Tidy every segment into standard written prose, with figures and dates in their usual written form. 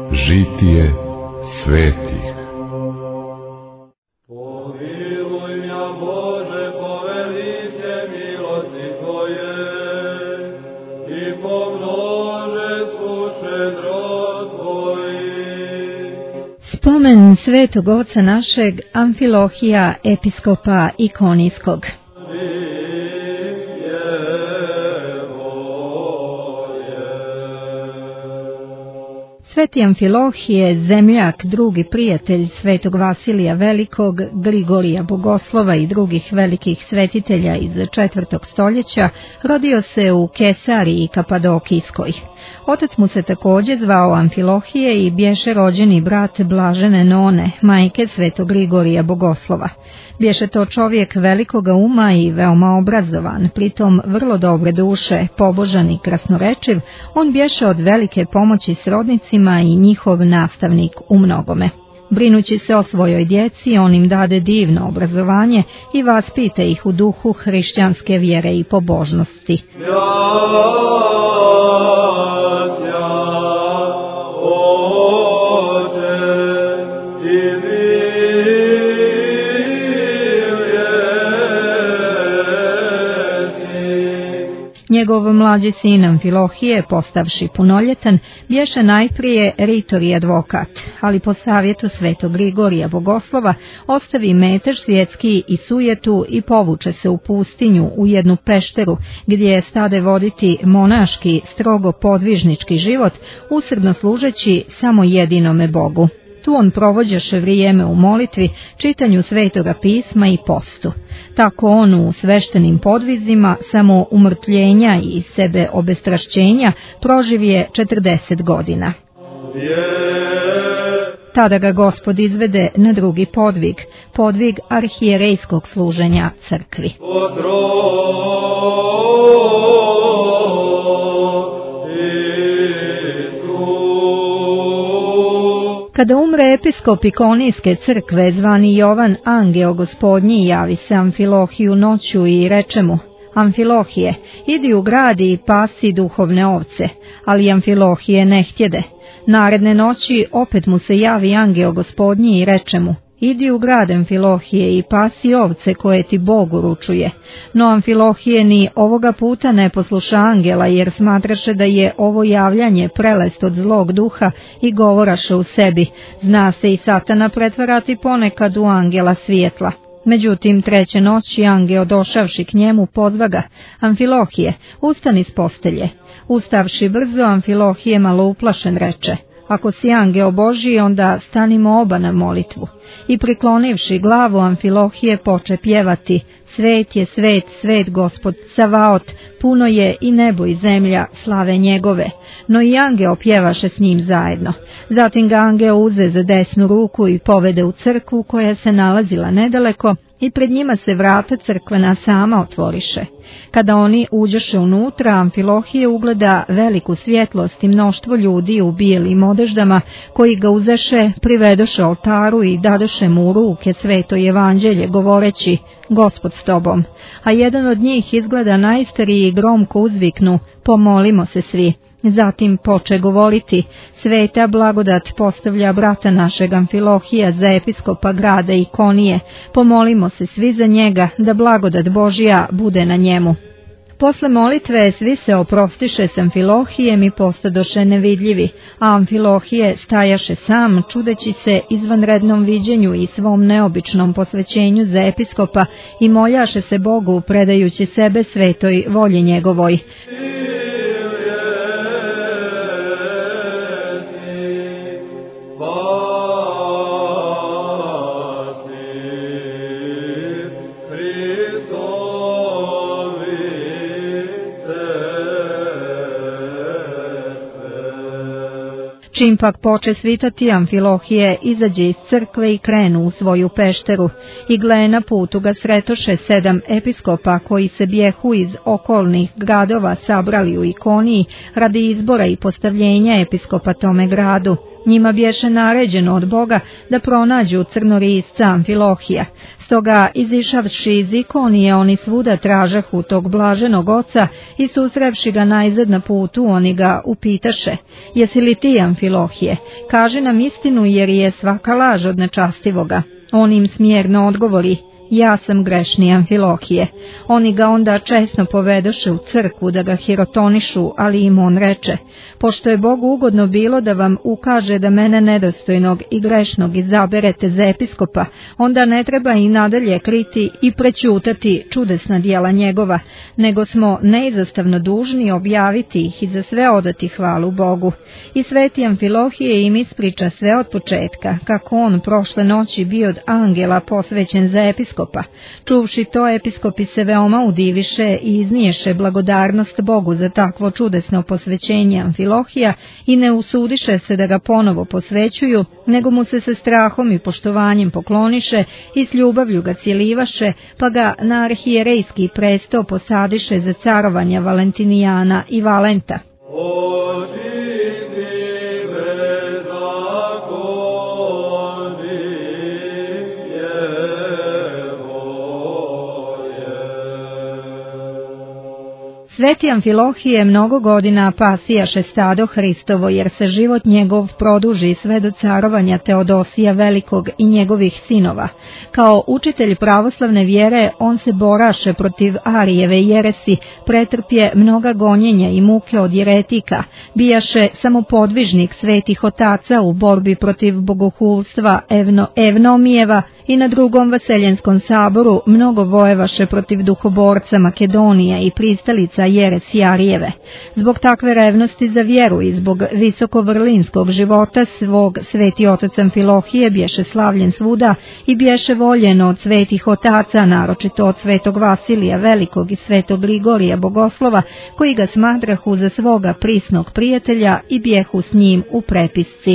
Žitije svetih. Pomiluj mja Bože, po velice milosti Tvoje, i pomnože šedrost Tvoji. Spomen svetog oca našeg Amfilohija, episkopa Ikonijskog. Sveti Amfilohije, zemljak, drugi prijatelj svetog Vasilija Velikog, Grigorija Bogoslova i drugih velikih svetitelja iz 4. stoljeća, rodio se u Kesariji Kapadokijskoj. Otac mu se također zvao Amfilohije i bješe rođeni brat Blažene None, majke svetog Grigorija Bogoslova. Bješe to čovjek velikoga uma i veoma obrazovan, pritom vrlo dobre duše, pobožan i krasnorečiv. On bješe od velike pomoći srodnicima i njihov nastavnik u mnogome. Brinući se o svojoj djeci, on im dade divno obrazovanje i vaspita ih u duhu hrišćanske vjere i pobožnosti. Njegov mlađi sin Amfilohije, postavši punoljetan, bješe najprije ritor i advokat, ali po savjetu svetog Grigorija Bogoslova ostavi metež svjetski i sujetu i povuče se u pustinju u jednu pešteru gdje stade voditi monaški, strogo podvižnički život, usrdno služeći samo jedinome Bogu. Tu on provođaše vrijeme u molitvi, čitanju svetoga pisma i postu. Tako on u sveštenim podvizima, samo umrtvljenja i sebe obestrašćenja, proživje 40 godina. Tada ga Gospod izvede na drugi podvig, podvig arhijerejskog služenja crkvi. Kada umre episkop Ikonijske crkve, zvani Jovan Angeo Gospodnji, javi se Amfilohiju noću i reče mu: Amfilohije, idi u grad i pasi duhovne ovce. Ali Amfilohije ne htjede. Naredne noći opet mu se javi Angeo Gospodnji i reče mu: idi u grad, Amfilohije, i pasi ovce koje ti Bog uručuje. No Amfilohije ni ovoga puta ne posluša angela, jer smatraše da je ovo javljanje prelest od zlog duha i govoraše u sebi: zna se i Satana pretvarati ponekad u angela svjetla. Međutim, treće noći angel došavši k njemu pozva ga: Amfilohije, ustani s postelje. Ustavši brzo, Amfilohije malo uplašen reče: ako si angel Božji, onda stanimo oba na molitvu. I priklonivši glavu, Amfilohije poče pjevati: svet je svet, svet Gospod Savaot, puno je i nebo i zemlja slave njegove. No i angel pjevaše s njim zajedno. Zatim ga angel uze za desnu ruku i povede u crkvu koja se nalazila nedaleko, i pred njima se vrata crkvena sama otvoriše. Kada oni uđeše unutra, Amfilohije ugleda veliku svjetlost i mnoštvo ljudi u bijelim odeždama, koji ga uzeše, privedoše oltaru i dadoše mu u ruke sveto evanđelje, govoreći: Gospod s tobom. A jedan od njih izgleda najstariji i gromko uzviknu: pomolimo se svi. Zatim poče govoriti: sveta blagodat postavlja brata našeg Amfilohija za episkopa grada Ikonije. Pomolimo se svi za njega, da blagodat Božja bude na njemu. Posle molitve svi se oprostiše s Amfilohijem i postadoše nevidljivi, a Amfilohije stajaše sam, čudeći se izvanrednom viđenju i svom neobičnom posvećenju za episkopa, i moljaše se Bogu, predajući sebe svetoj volji njegovoj. Čim pak poče svitati, Amfilohije izađe iz crkve i krenu u svoju pešteru, i gle, na putu ga sretoše 7 episkopa koji se bjehu iz okolnih gradova sabrali u Ikoniji radi izbora i postavljenja episkopa tome gradu. Njima bješe naređeno od Boga da pronađu crnorisca Amfilohija. Stoga, izišavši iz Ikonije, oni svuda tražahu tog blaženog oca i susrevši ga najzad na putu, oni ga upitaše: jesi li ti Amfilohije? Amfilohije, kaži nam istinu, jer je svaka laž od nečastivoga. On im smjerno odgovori: ja sam grešni Amfilohije. Oni ga onda česno povedoše u crkvu da ga hirotonišu, ali im on reče: pošto je Bogu ugodno bilo da vam ukaže da mene nedostojnog i grešnog izaberete za episkopa, onda ne treba i nadalje kriti i prećutati čudesna djela njegova, nego smo neizostavno dužni objaviti ih i za sve odati hvalu Bogu. I sveti Amfilohije im ispriča sve od početka, kako on prošle noći bio od angela posvećen za episkopa. Čuvši to, episkopi se veoma udiviše i izniješe blagodarnost Bogu za takvo čudesno posvećenje Amfilohija i ne usudiše se da ga ponovo posvećuju, nego mu se sa strahom i poštovanjem pokloniše i s ljubavlju ga cjelivaše, pa ga na arhijerejski presto posadiše za carovanja Valentinijana i Valenta. Sveti Amfilohije mnogo godina pasijaše stado Hristovo, jer se život njegov produži sve do carovanja Teodosija Velikog i njegovih sinova. Kao učitelj pravoslavne vjere on se boraše protiv Arijeve jeresi, pretrpje mnoga gonjenja i muke od jeretika, bijaše samopodvižnik svetih otaca u borbi protiv bogohulstva Evnomijeva i na drugom Vaseljenskom saboru mnogo vojevaše protiv duhoborca Makedonija i pristalica jeresi Arijeve. Zbog takve revnosti za vjeru i zbog visokovrlinskog života svog sveti otac Amfilohije bješe slavljen svuda i bješe voljen od svetih otaca, naročito od svetog Vasilija Velikog i svetog Grigorija Bogoslova, koji ga smatrahu za svoga prisnog prijatelja i bjehu s njim u prepisci.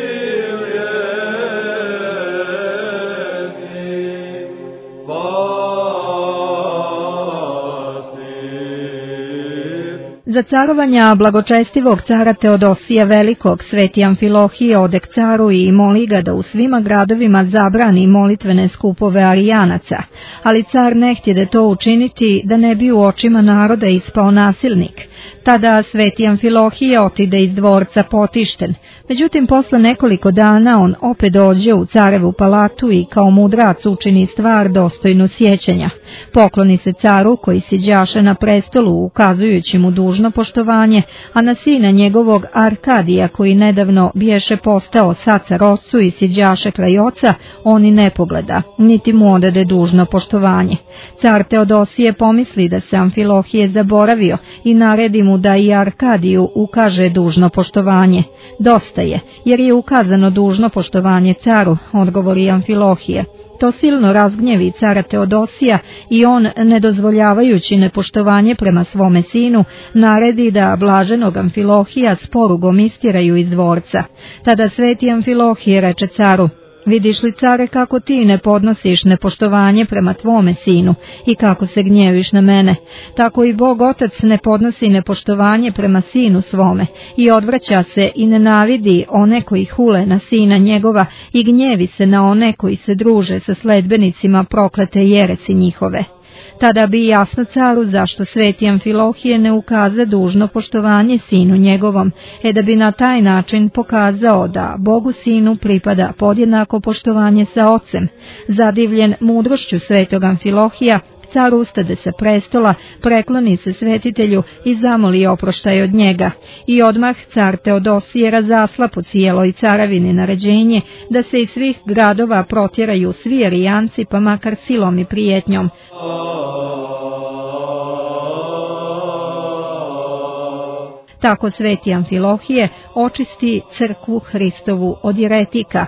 Za carovanja blagočestivog cara Teodosija Velikog sveti Amfilohije odek caru i moli ga da u svima gradovima zabrani molitvene skupove Arijanaca, ali car ne htjede to učiniti da ne bi u očima naroda ispao nasilnik. Tada sveti Amfilohije otide iz dvorca potišten. Međutim, posle nekoliko dana on opet dođe u carevu palatu i kao mudrac učini stvar dostojnu sjećanja. Pokloni se caru koji siđaše na prestolu, ukazujući mu dužno poštovanje, a na sina njegovog Arkadija, koji nedavno biješe postao sacar ocu i siđaše kraj oca, on i ne pogleda, niti mu odade dužno poštovanje. Car Teodosije pomisli da se Amfilohije zaboravio i naredi mu da i Arkadiju ukaže dužno poštovanje. Dosta je, jer je ukazano dužno poštovanje caru, odgovori Amfilohije. To silno razgnjevi cara Teodosija i on, ne dozvoljavajući nepoštovanje prema svome sinu, naredi da blaženog Amfilohija s porugom istjeraju iz dvorca. Tada sveti Amfilohije reče caru: vidiš li, care, kako ti ne podnosiš nepoštovanje prema tvome sinu i kako se gnjeviš na mene, tako i Bog Otac ne podnosi nepoštovanje prema sinu svome i odvraća se i nenavidi one koji hule na sina njegova i gnjevi se na one koji se druže sa sledbenicima proklete jeresi njihove. Tada bi jasno caru zašto sveti Amfilohije ne ukaza dužno poštovanje sinu njegovom, da bi na taj način pokazao da Bogu sinu pripada podjednako poštovanje sa ocem. Zadivljen mudrošću svetog Amfilohija, car ustade sa prestola, prekloni se svetitelju i zamoli oproštaj od njega. I odmah car Teodosije razasla po cijeloj caravini naređenje da se iz svih gradova protjeraju svi Arijanci, pa makar silom i prijetnjom. Tako sveti Amfilohije očisti crkvu Hristovu od jeretika.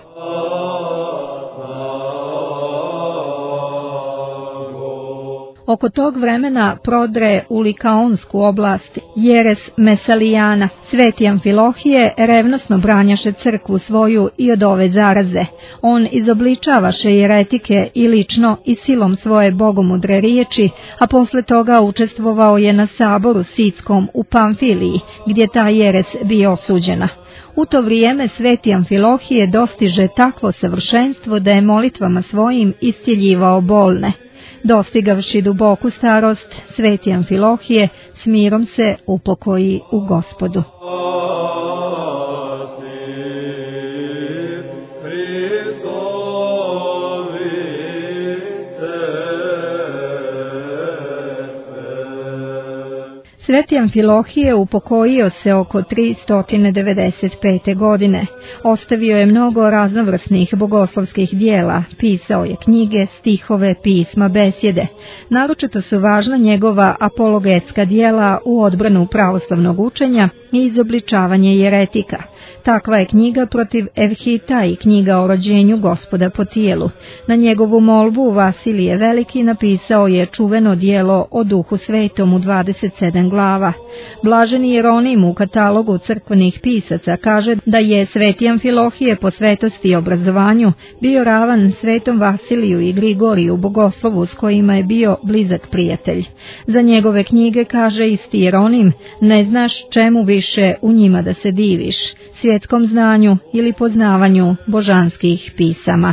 Oko tog vremena prodre u Likaonsku oblast jeres Mesalijana. Sveti Amfilohije revnosno branjaše crkvu svoju i od ove zaraze. On izobličavaše jeretike i lično i silom svoje bogomudre riječi, a posle toga učestvovao je na saboru sitskom u Pamfiliji, gdje ta jeres bio osuđena. U to vrijeme sveti Amfilohije dostiže takvo savršenstvo da je molitvama svojim iscijeljivao bolne. Dostigavši duboku starost, sveti Amfilohije s mirom se upokoji u Gospodu. Sveti Amfilohije upokojio se oko 395. godine. Ostavio je mnogo raznovrsnih bogoslovskih dijela, pisao je knjige, stihove, pisma, besjede. Naročito su važna njegova apologetska dijela u odbranu pravoslavnog učenja i izobličavanje jeretika. Takva je knjiga protiv Evhita i knjiga o rođenju Gospoda po tijelu. Na njegovu molbu Vasilije Veliki napisao je čuveno dijelo o Duhu Svetom u 27 glava. Blaženi Jeronim u katalogu crkvenih pisaca kaže da je Sveti Amfilohije po svetosti i obrazovanju bio ravan Svetom Vasiliju i Grigoriju bogoslovu s kojima je bio blizak prijatelj. Za njegove knjige kaže isti Jeronim: ne znaš čemu više u njima da se diviš, svjetskom znanju ili poznavanju božanskih pisama.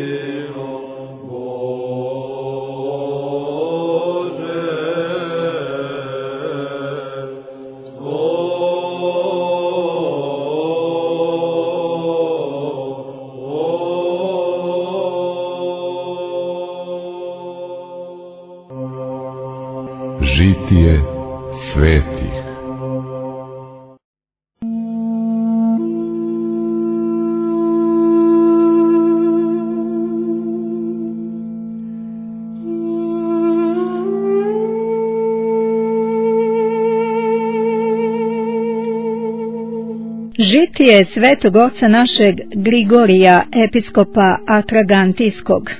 Žitije svetih. Žitije svetog oca našeg Grigorija, episkopa Akragantijskog.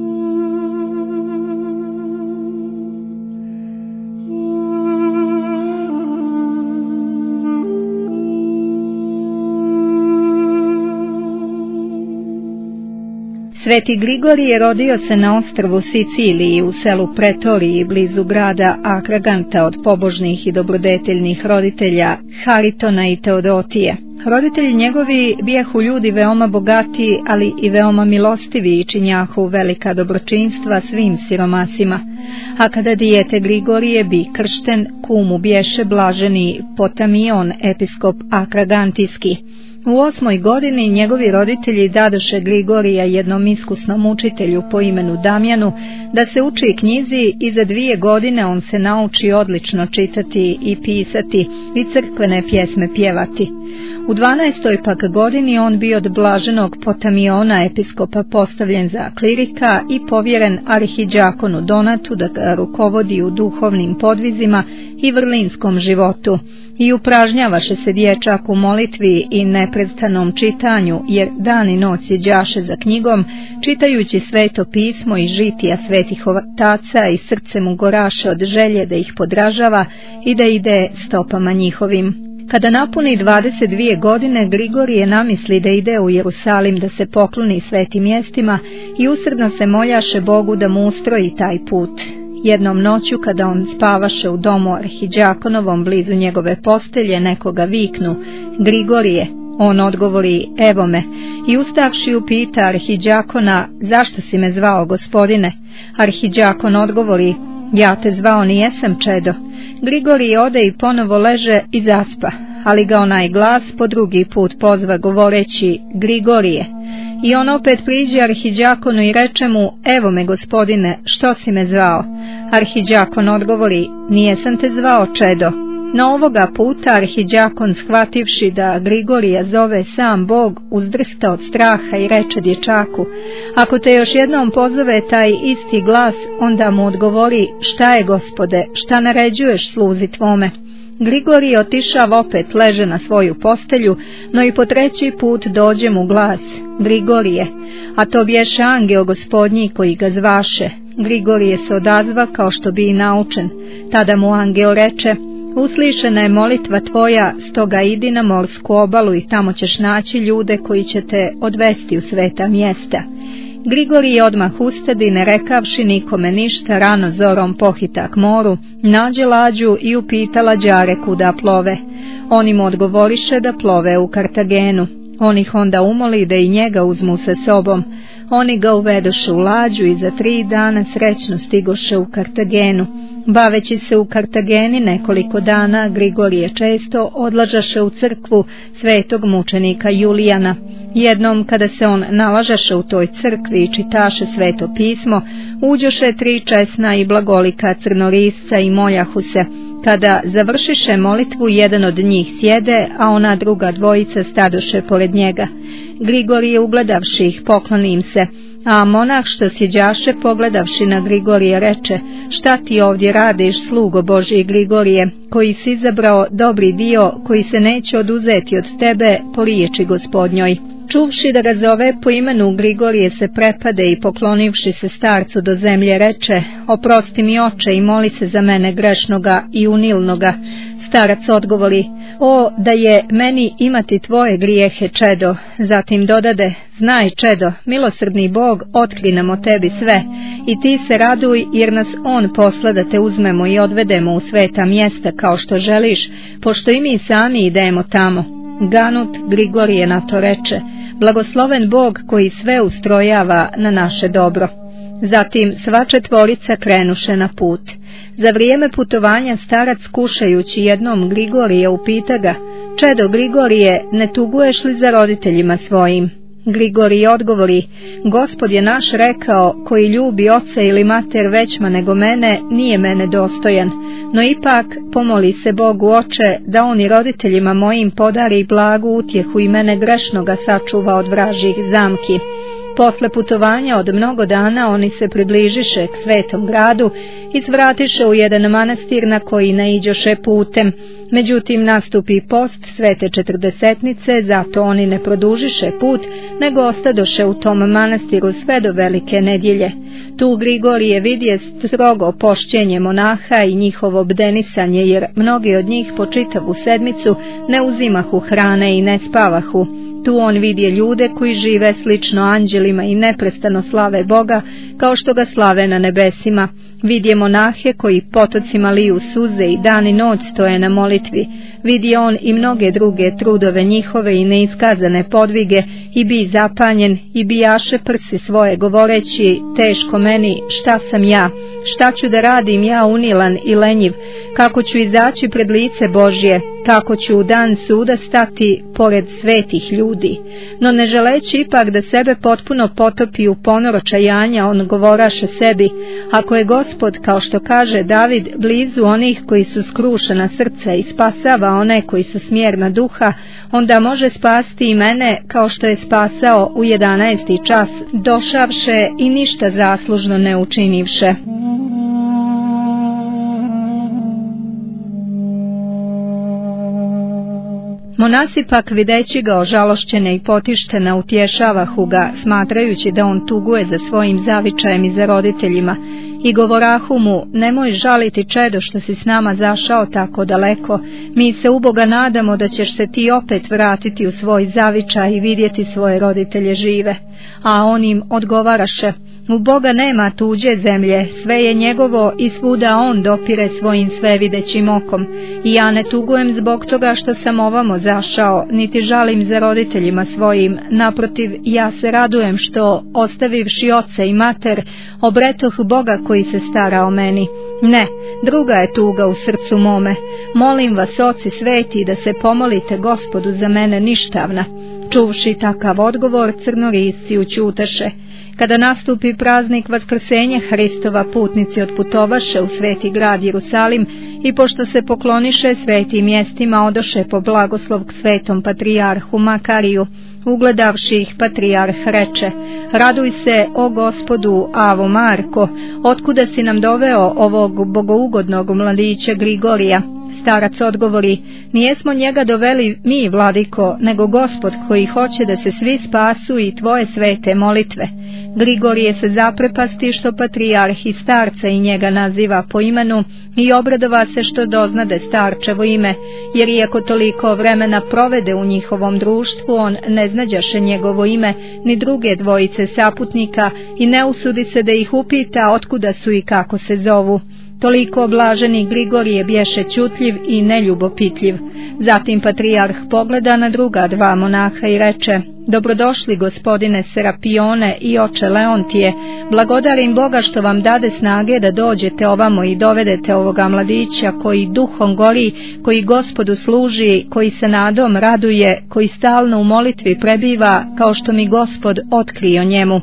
Sveti Grigorije rodio se na ostrvu Siciliji u selu Pretoriji blizu grada Akraganta od pobožnih i dobrodeteljnih roditelja Haritona i Teodotije. Roditelji njegovi bijahu ljudi veoma bogati, ali i veoma milostivi i činjahu velika dobročinstva svim siromasima. A kada dijete Grigorije bi kršten, kumu bješe blaženi Potamion, episkop Akragantijski. U 8. godini njegovi roditelji dadoše Grigorija jednom iskusnom učitelju po imenu Damjanu da se uči knjizi i za 2 godine on se nauči odlično čitati i pisati i crkvene pjesme pjevati. U 12. pak godini on bio od blaženog Potamiona, episkopa, postavljen za klirika i povjeren arhidžakonu Donatu da ga rukovodi u duhovnim podvizima i vrlinskom životu. I upražnjavaše se dječak u molitvi i neprestanom čitanju, jer dan i noć sjeđaše za knjigom, čitajući sveto pismo i žitija svetih otaca i srce mu goraše od želje da ih podražava i da ide stopama njihovim. Kada napuni 22 godine, Grigorije namisli da ide u Jerusalim da se pokloni svetim mjestima i usrdno se moljaše Bogu da mu ustroji taj put. Jednom noću, kada on spavaše u domu arhidžakonovom blizu njegove postelje, nekoga viknu: Grigorije. On odgovori: evo me. I ustavši upita arhidžakona: zašto si me zvao, gospodine? Arhidžakon odgovori: ja te zvao nijesam, čedo. Grigorije ode i ponovo leže i zaspa, ali ga onaj glas po drugi put pozva govoreći: Grigorije. I on opet priđe arhidžakonu i reče mu: evo me, gospodine, što si me zvao? Arhidžakon odgovori: nijesam te zvao, čedo. No ovoga puta arhidžakon, shvativši da Grigorija zove sam Bog, uzdrhta od straha i reče dječaku: ako te još jednom pozove taj isti glas, onda mu odgovori: šta je, gospode, šta naređuješ sluzi tvome? Grigorije otišav opet leže na svoju postelju, no i po 3. put dođe mu glas: Grigorije, a to bješe angel gospodnji koji ga zvaše. Grigorije se odazva kao što bi i naučen. Tada mu angel reče: uslišena je molitva tvoja, stoga idi na morsku obalu i tamo ćeš naći ljude koji će te odvesti u sveta mjesta. Grigorije odmah ustadi, ne rekavši nikome ništa, rano zorom pohita k moru, nađe lađu i upita lađare kuda plove. Oni mu odgovoriše da plove u Kartagenu. On ih onda umoli da i njega uzmu sa sobom. Oni ga uvedoše u lađu i za 3 dana srećno stigoše u Kartagenu. Baveći se u Kartageni nekoliko dana, Grigorije često odlažaše u crkvu svetog mučenika Julijana. Jednom, kada se on nalažaše u toj crkvi i čitaše sveto pismo, uđoše 3 česna i blagolika crnorisca i moljahu se: Kada završiše molitvu, jedan od njih sjede, a ona druga dvojica stadoše pored njega. Grigorije ugledavši ih, pokloni im se, a monah što sjeđaše, pogledavši na Grigorije, reče: šta ti ovdje radiš, slugo Božji Grigorije, koji si izabrao dobri dio, koji se neće oduzeti od tebe po riječi Gospodnjoj. Čuvši da ga zove po imenu, Grigorije se prepade i poklonivši se starcu do zemlje reče: oprosti mi, oče, i moli se za mene grešnoga i unilnoga. Starac odgovori: o, da je meni imati tvoje grijehe, čedo. Zatim dodade: znaj, čedo, milosrdni Bog otkri nam o tebi sve, i ti se raduj, jer nas on posla da te uzmemo i odvedemo u sveta mjesta kao što želiš, pošto i mi sami idemo tamo. Ganut Grigorije na to reče: blagosloven Bog koji sve ustrojava na naše dobro. Zatim sva četvorica krenuše na put. Za vrijeme putovanja starac, kušajući jednom Grigorije, upita ga: čedo Grigorije, ne tuguješ li za roditeljima svojim? Grigorije odgovori: Gospod je naš rekao, koji ljubi oca ili mater većma nego mene, nije mene dostojan, no ipak pomoli se Bogu, oče, da on i roditeljima mojim podari blagu utjehu i mene grešnoga sačuva od vražjih zamki. Posle putovanja od mnogo dana oni se približiše k svetom gradu i svratiše u jedan manastir na koji naiđoše putem. Međutim, nastupi post svete četrdesetnice, zato oni ne produžiše put, nego ostadoše u tom manastiru sve do velike nedjelje. Tu Grigorije vidje strogo pošćenje monaha i njihovo bdenisanje, jer mnogi od njih po čitavu sedmicu ne uzimahu hrane i ne spavahu. Tu on vidje ljude koji žive slično anđelima i neprestano slave Boga, kao što ga slave na nebesima. Vidje monahe koji potocima liju suze i dan i noć stoje na molitvi. Vidje on i mnoge druge trudove njihove i neiskazane podvige, i bi zapanjen, i bijaše prsi svoje, govoreći: teško meni, šta sam ja, šta ću da radim ja, unilan i lenjiv, kako ću izaći pred lice Božje, kako ću u dan suda stati pored svetih ljudi. No ne želeći ipak da sebe potpuno potopi u ponor očajanja, on govoraše sebi: ako je Gospod, kao što kaže David, blizu onih koji su skrušena srca i spasava one koji su smjerna duha, onda može spasti i mene, kao što je spasao u 11. čas, došavše i ništa zaslužno ne učinivše. Monasi pak, videći ga ožalošćene i potištena, utješavahu ga, smatrajući da on tuguje za svojim zavičajem i za roditeljima, i govorahu mu: nemoj žaliti, čedo, što si s nama zašao tako daleko, mi se u Boga nadamo da ćeš se ti opet vratiti u svoj zavičaj i vidjeti svoje roditelje žive. A on im odgovaraše: u Boga nema tuđe zemlje, sve je njegovo i svuda on dopire svojim svevidećim okom. I ja ne tugujem zbog toga što sam ovamo zašao, niti žalim za roditeljima svojim, naprotiv, ja se radujem što, ostavivši oca i mater, obretoh Boga koji se stara o meni. Ne, druga je tuga u srcu mome. Molim vas, oci sveti, da se pomolite Gospodu za mene ništavna. Čuvši takav odgovor, crnorisci ućutaše. Kada nastupi praznik Vaskrsenja Hristova, putnici otputovaše u sveti grad Jerusalim i pošto se pokloniše svetim mjestima, odoše po blagoslov k svetom patrijarhu Makariju. Ugledavši ih, patrijarh reče: raduj se, o Gospodu, Avo Marko, otkuda si nam doveo ovog bogougodnog mladića Grigorija? Starac odgovori: nijesmo njega doveli mi, vladiko, nego Gospod koji hoće da se svi spasu i tvoje svete molitve. Grigorije se zaprepasti što patrijarh i starca i njega naziva po imenu i obradova se što doznade starčevo ime, jer iako toliko vremena provede u njihovom društvu, on ne znađaše njegovo ime ni druge dvojice saputnika i ne usudi se da ih upita otkuda su i kako se zovu. Toliko oblaženi Grigorije bješe ćutljiv i neljubopitljiv. Zatim patrijarh pogleda na druga dva monaha i reče: dobrodošli, gospodine Serapione i oče Leontije, blagodarim Boga što vam dade snage da dođete ovamo i dovedete ovoga mladića koji duhom gori, koji Gospodu služi, koji se nadom raduje, koji stalno u molitvi prebiva, kao što mi Gospod otkrio njemu.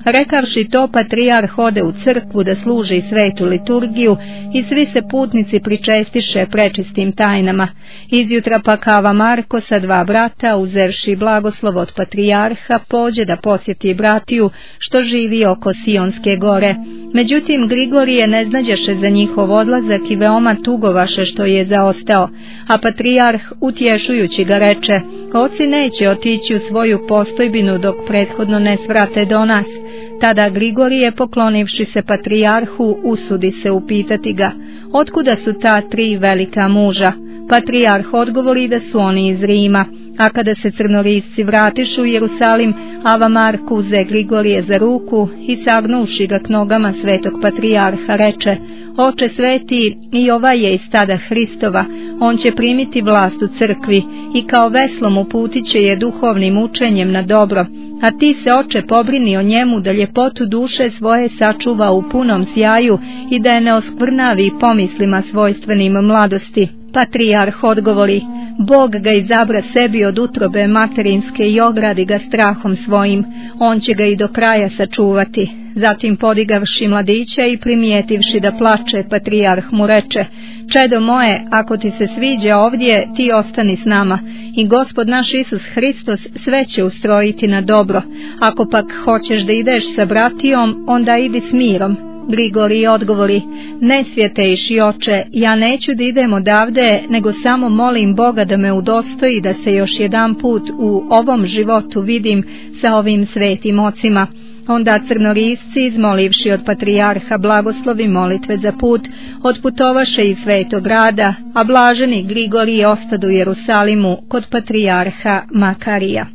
Rekavši to, patrijarh ode u crkvu da služi svetu liturgiju i svi se putnici pričestiše prečistim tajnama. Izjutra pak Ava Marko sa 2 brata, uzevši blagoslov od patrijarha, pođe da posjeti bratiju što živi oko Sionske gore. Međutim, Grigorije ne znađaše za njihov odlazak i veoma tugovaše što je zaostao, a patrijarh utješujući ga reče: oci neće otići u svoju postojbinu dok prethodno ne svrate do nas. Tada Grigorije, poklonivši se patrijarhu, usudi se upitati ga: otkuda su ta 3 velika muža? Patrijarh odgovori da su oni iz Rima. A kada se crnorisci vratišu u Jerusalim, Ava Marko uze Grigorije za ruku i sagnuvši ga k nogama svetog patrijarha reče: oče sveti, i ovaj je iz stada Hristova, on će primiti vlast u crkvi i kao veslom uputit će je duhovnim učenjem na dobro, a ti se, oče, pobrini o njemu da ljepotu duše svoje sačuva u punom sjaju i da je ne oskvrnavi pomislima svojstvenim mladosti. Patrijarh odgovori: Bog ga izabra sebi od utrobe materinske i ogradi ga strahom svojim, on će ga i do kraja sačuvati. Zatim podigavši mladića i primijetivši da plače, patrijarh mu reče: čedo moje, ako ti se sviđa ovdje, ti ostani s nama i Gospod naš Isus Hristos sve će ustrojiti na dobro. Ako pak hoćeš da ideš sa bratijom, onda idi s mirom. Grigorije odgovori: ne, svjetejši oče, ja neću da idem odavde, nego samo molim Boga da me udostoji da se još jedan put u ovom životu vidim sa ovim svetim ocima. Onda crnorisci, izmolivši od patrijarha blagoslovi molitve za put, otputovaše iz svetog grada, a blaženi Grigorije ostadu u Jerusalimu kod patrijarha Makarija.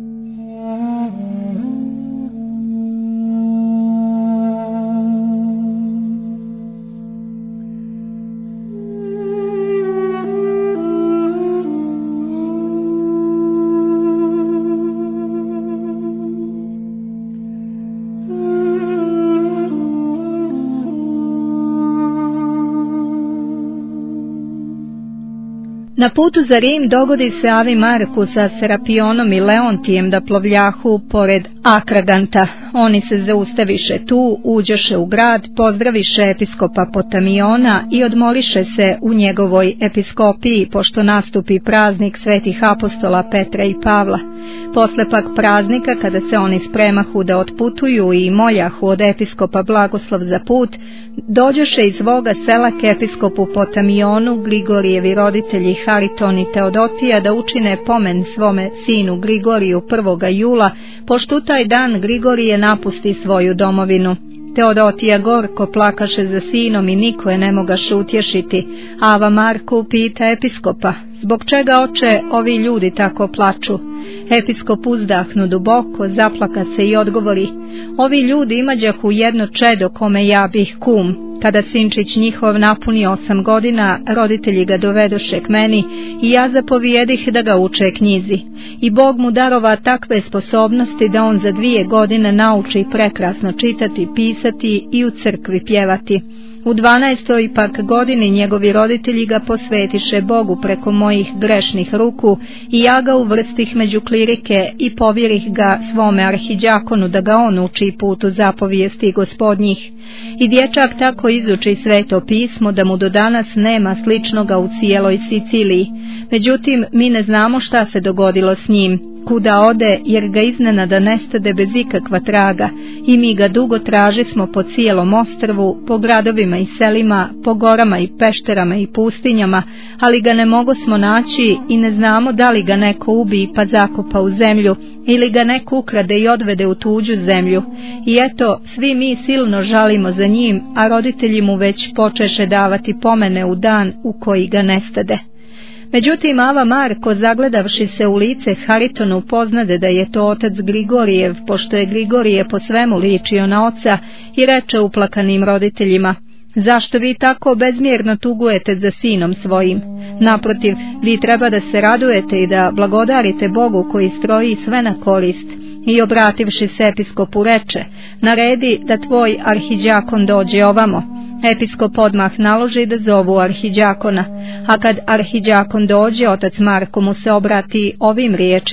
Na putu za Rim dogodi se Avi Marku sa Serapionom i Leontijem da plovljahu pored Akraganta. Oni se zaustaviše tu, uđoše u grad, pozdraviše episkopa Potamiona i odmoriše se u njegovoj episkopiji, pošto nastupi praznik svetih apostola Petra i Pavla. Posle pak praznika, kada se oni spremahu da otputuju i moljahu od episkopa blagoslov za put, dođoše iz svoga sela k episkopu Potamionu Grigorijevi roditelji Hariton i Teodotija da učine pomen svome sinu Grigoriju 1. jula, pošto u taj dan Grigorije napusti svoju domovinu. Teodotija gorko plakaše za sinom i niko je ne mogaše utješiti. Ava Marku pita episkopa: zbog čega, oče, ovi ljudi tako plaču? Episkop uzdahnu duboko, zaplaka se i odgovori: ovi ljudi imađahu jedno čedo kome ja bih kum. Kada sinčić njihov napuni 8 godina, roditelji ga dovedoše k meni i ja zapovijedih da ga uče knjizi. I Bog mu darova takve sposobnosti da on za 2 godine nauči prekrasno čitati, pisati i u crkvi pjevati. U 12. pak godini njegovi roditelji ga posvetiše Bogu preko mojih grešnih ruku i ja ga uvrstih među klirike i povjerih ga svome arhidjakonu da ga on uči putu zapovijesti Gospodnjih. I dječak tako izuči sveto pismo da mu do danas nema sličnoga u cijeloj Siciliji. Međutim, mi ne znamo šta se dogodilo s njim, kuda ode, jer ga iznenada nestade bez ikakva traga i mi ga dugo tražismo po cijelom ostrvu, po gradovima i selima, po gorama i pešterama i pustinjama, ali ga ne mogosmo naći i ne znamo da li ga neko ubi pa zakopa u zemlju ili ga neko ukrade i odvede u tuđu zemlju. I eto, svi mi silno žalimo za njim, a roditelji mu već počeše davati pomene u dan u koji ga nestade. Međutim, Ava Marko, zagledavši se u lice Haritonu, poznade da je to otac Grigorijev, pošto je Grigorije po svemu ličio na oca, i reče uplakanim roditeljima: zašto vi tako bezmjerno tugujete za sinom svojim? Naprotiv, vi treba da se radujete i da blagodarite Bogu koji stroji sve na korist. I obrativši se episkopu reče: naredi da tvoj arhidjakon dođe ovamo. Episkop odmah naloži da zovu arhidjakona, a kad arhidjakon dođe, otac Marko mu se obrati ovim riječima: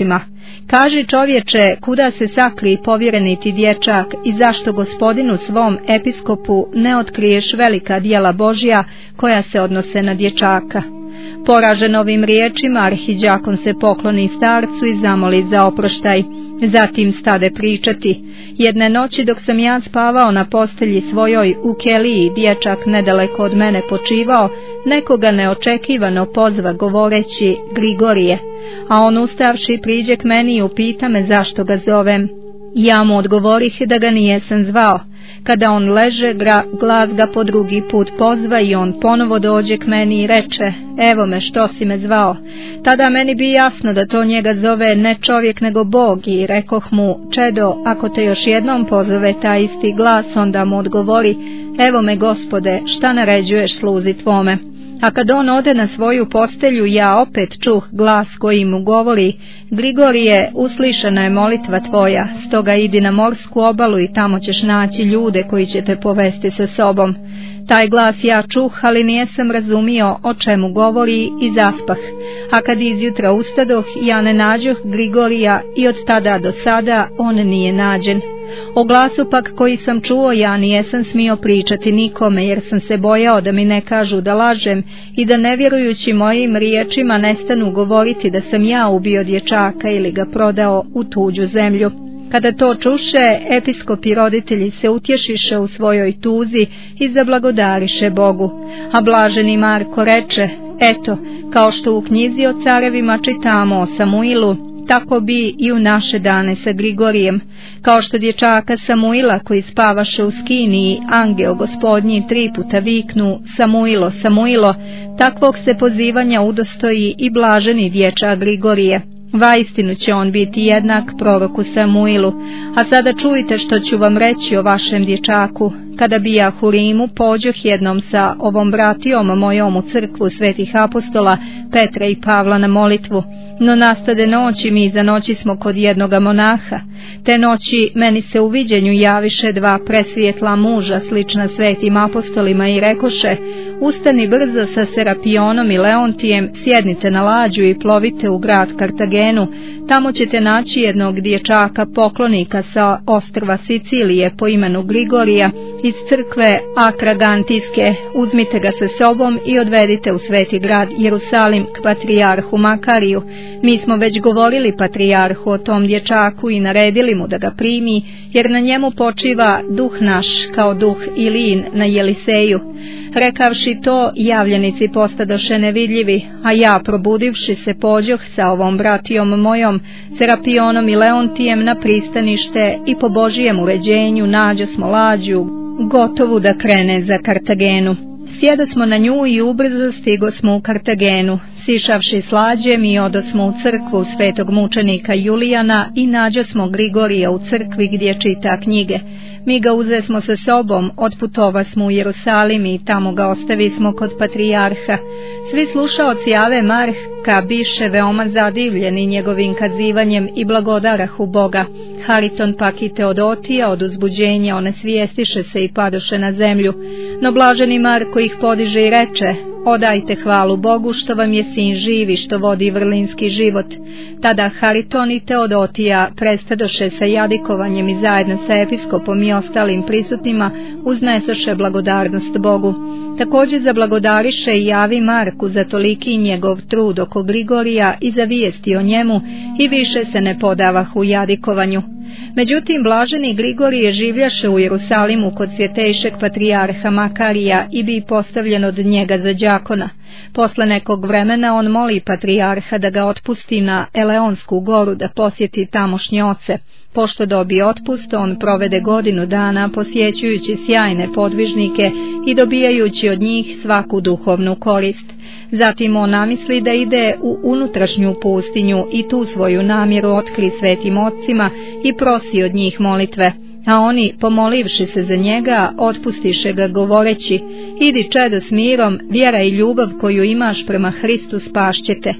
Kaži, čovječe, kuda se sakri povjereni ti dječak i zašto gospodinu svom episkopu ne otkriješ velika djela Božja koja se odnose na dječaka. Poražen ovim riječima, arhidjakon se pokloni starcu i zamoli za oproštaj. Zatim stade pričati. Jedne noći dok sam ja spavao na postelji svojoj u keliji, dječak nedaleko od mene počivao, nekoga neočekivano pozva govoreći Grigorije, a on ustavši priđe k meni i upita me zašto ga zovem. Ja mu odgovorih da ga nijesam zvao. Kada on leže, glas ga po drugi put pozva i on ponovo dođe k meni i reče, evo me, što si me zvao? Tada meni bi jasno da to njega zove ne čovjek nego Bog i rekoh mu, čedo, ako te još jednom pozove taj isti glas, onda mu odgovori, evo me, Gospode, šta naređuješ sluzi tvome? A kad on ode na svoju postelju, ja opet čuh glas koji mu govori, Grigorije, uslišana je molitva tvoja, stoga idi na morsku obalu i tamo ćeš naći ljude koji će te povesti sa sobom. Taj glas ja čuh, ali nijesam razumio o čemu govori i zaspah. A kad izjutra ustadoh, ja ne nađoh Grigorija i od tada do sada on nije nađen. O glasu pak koji sam čuo ja nijesam smio pričati nikome, jer sam se bojao da mi ne kažu da lažem i da ne vjerujući mojim riječima ne stanu govoriti da sam ja ubio dječaka ili ga prodao u tuđu zemlju. Kada to čuše, episkop i roditelji se utješiše u svojoj tuzi i zablagodariše Bogu. A blaženi Marko reče, eto, kao što u knjizi o carevima čitamo o Samuilu, tako bi i u naše dane sa Grigorijem. Kao što dječaka Samuila koji spavaše u skiniji, angel gospodnji 3 puta viknu, Samuilo, Samuilo, takvog se pozivanja udostoji i blaženi dječak Grigorije. Vaistinu će on biti jednak proroku Samuilu. A sada čujte što ću vam reći o vašem dječaku. Kada bijah u Rimu, pođoh jednom sa ovom bratijom mojom u crkvu svetih apostola Petra i Pavla na molitvu. No nastade noći, mi za noći smo kod jednoga monaha. Te noći meni se u viđenju javiše 2 presvijetla muža slična svetim apostolima i rekoše, ustani brzo sa Serapionom i Leontijem, sjednite na lađu i plovite u grad Kartagenu. Tamo ćete naći jednog dječaka poklonika sa ostrva Sicilije po imenu Grigorija iz crkve Akragantijske. Uzmite ga sa sobom i odvedite u sveti grad Jerusalim k patrijarhu Makariju. Mi smo već govorili patrijarhu o tom dječaku i naredili mu da ga primi, jer na njemu počiva duh naš kao duh Ilin na Jeliseju. Rekavši to, javljenici postadoše nevidljivi, a ja probudivši se pođoh sa ovom bratijom mojom, Serapionom i Leontijem na pristanište i po Božijem uređenju nađosmo lađu, gotovu da krene za Kartagenu. Sjedosmo na nju i ubrzo stigosmo u Kartagenu. Sišavši s lađem i odosmo u crkvu svetog mučenika Julijana i nađosmo Grigorija u crkvi gdje čita knjige. Mi ga uzesmo sa sobom, otputovasmo u Jerusalim i tamo ga ostavismo kod patrijarha. Svi slušaoci Ave Marka biše veoma zadivljeni njegovim kazivanjem i blagodarahu Boga. Hariton pak i Teodotija od uzbuđenja onesvijestiše se i padoše na zemlju. No blaženi Marko ih podiže i reče, odajte hvalu Bogu što vam je sin živ i što vodi vrlinski život. Tada Hariton i Teodotija prestadoše sa jadikovanjem i zajedno sa episkopom i ostalim prisutnima uznesoše blagodarnost Bogu. Također zablagodariše i Avi Marku za toliki njegov trud oko Grigorija i za vijesti o njemu i više se ne podavah u jadikovanju. Međutim, blaženi Grigorije življaše u Jerusalimu kod svjetejšeg patrijarha Makarija i bi postavljen od njega za đakona. Posle nekog vremena on moli patrijarha da ga otpusti na Eleonsku goru da posjeti tamošnje oce. Pošto dobije otpust, on provede 1 godinu dana posjećujući sjajne podvižnike i dobijajući od njih svaku duhovnu korist. Zatim on namisli da ide u unutrašnju pustinju i tu svoju namjeru otkri svetim otcima i prosi od njih molitve. A oni, pomolivši se za njega, otpustiše ga govoreći, idi čedo s mirom, vjera i ljubav koju imaš prema Hristu spašćete.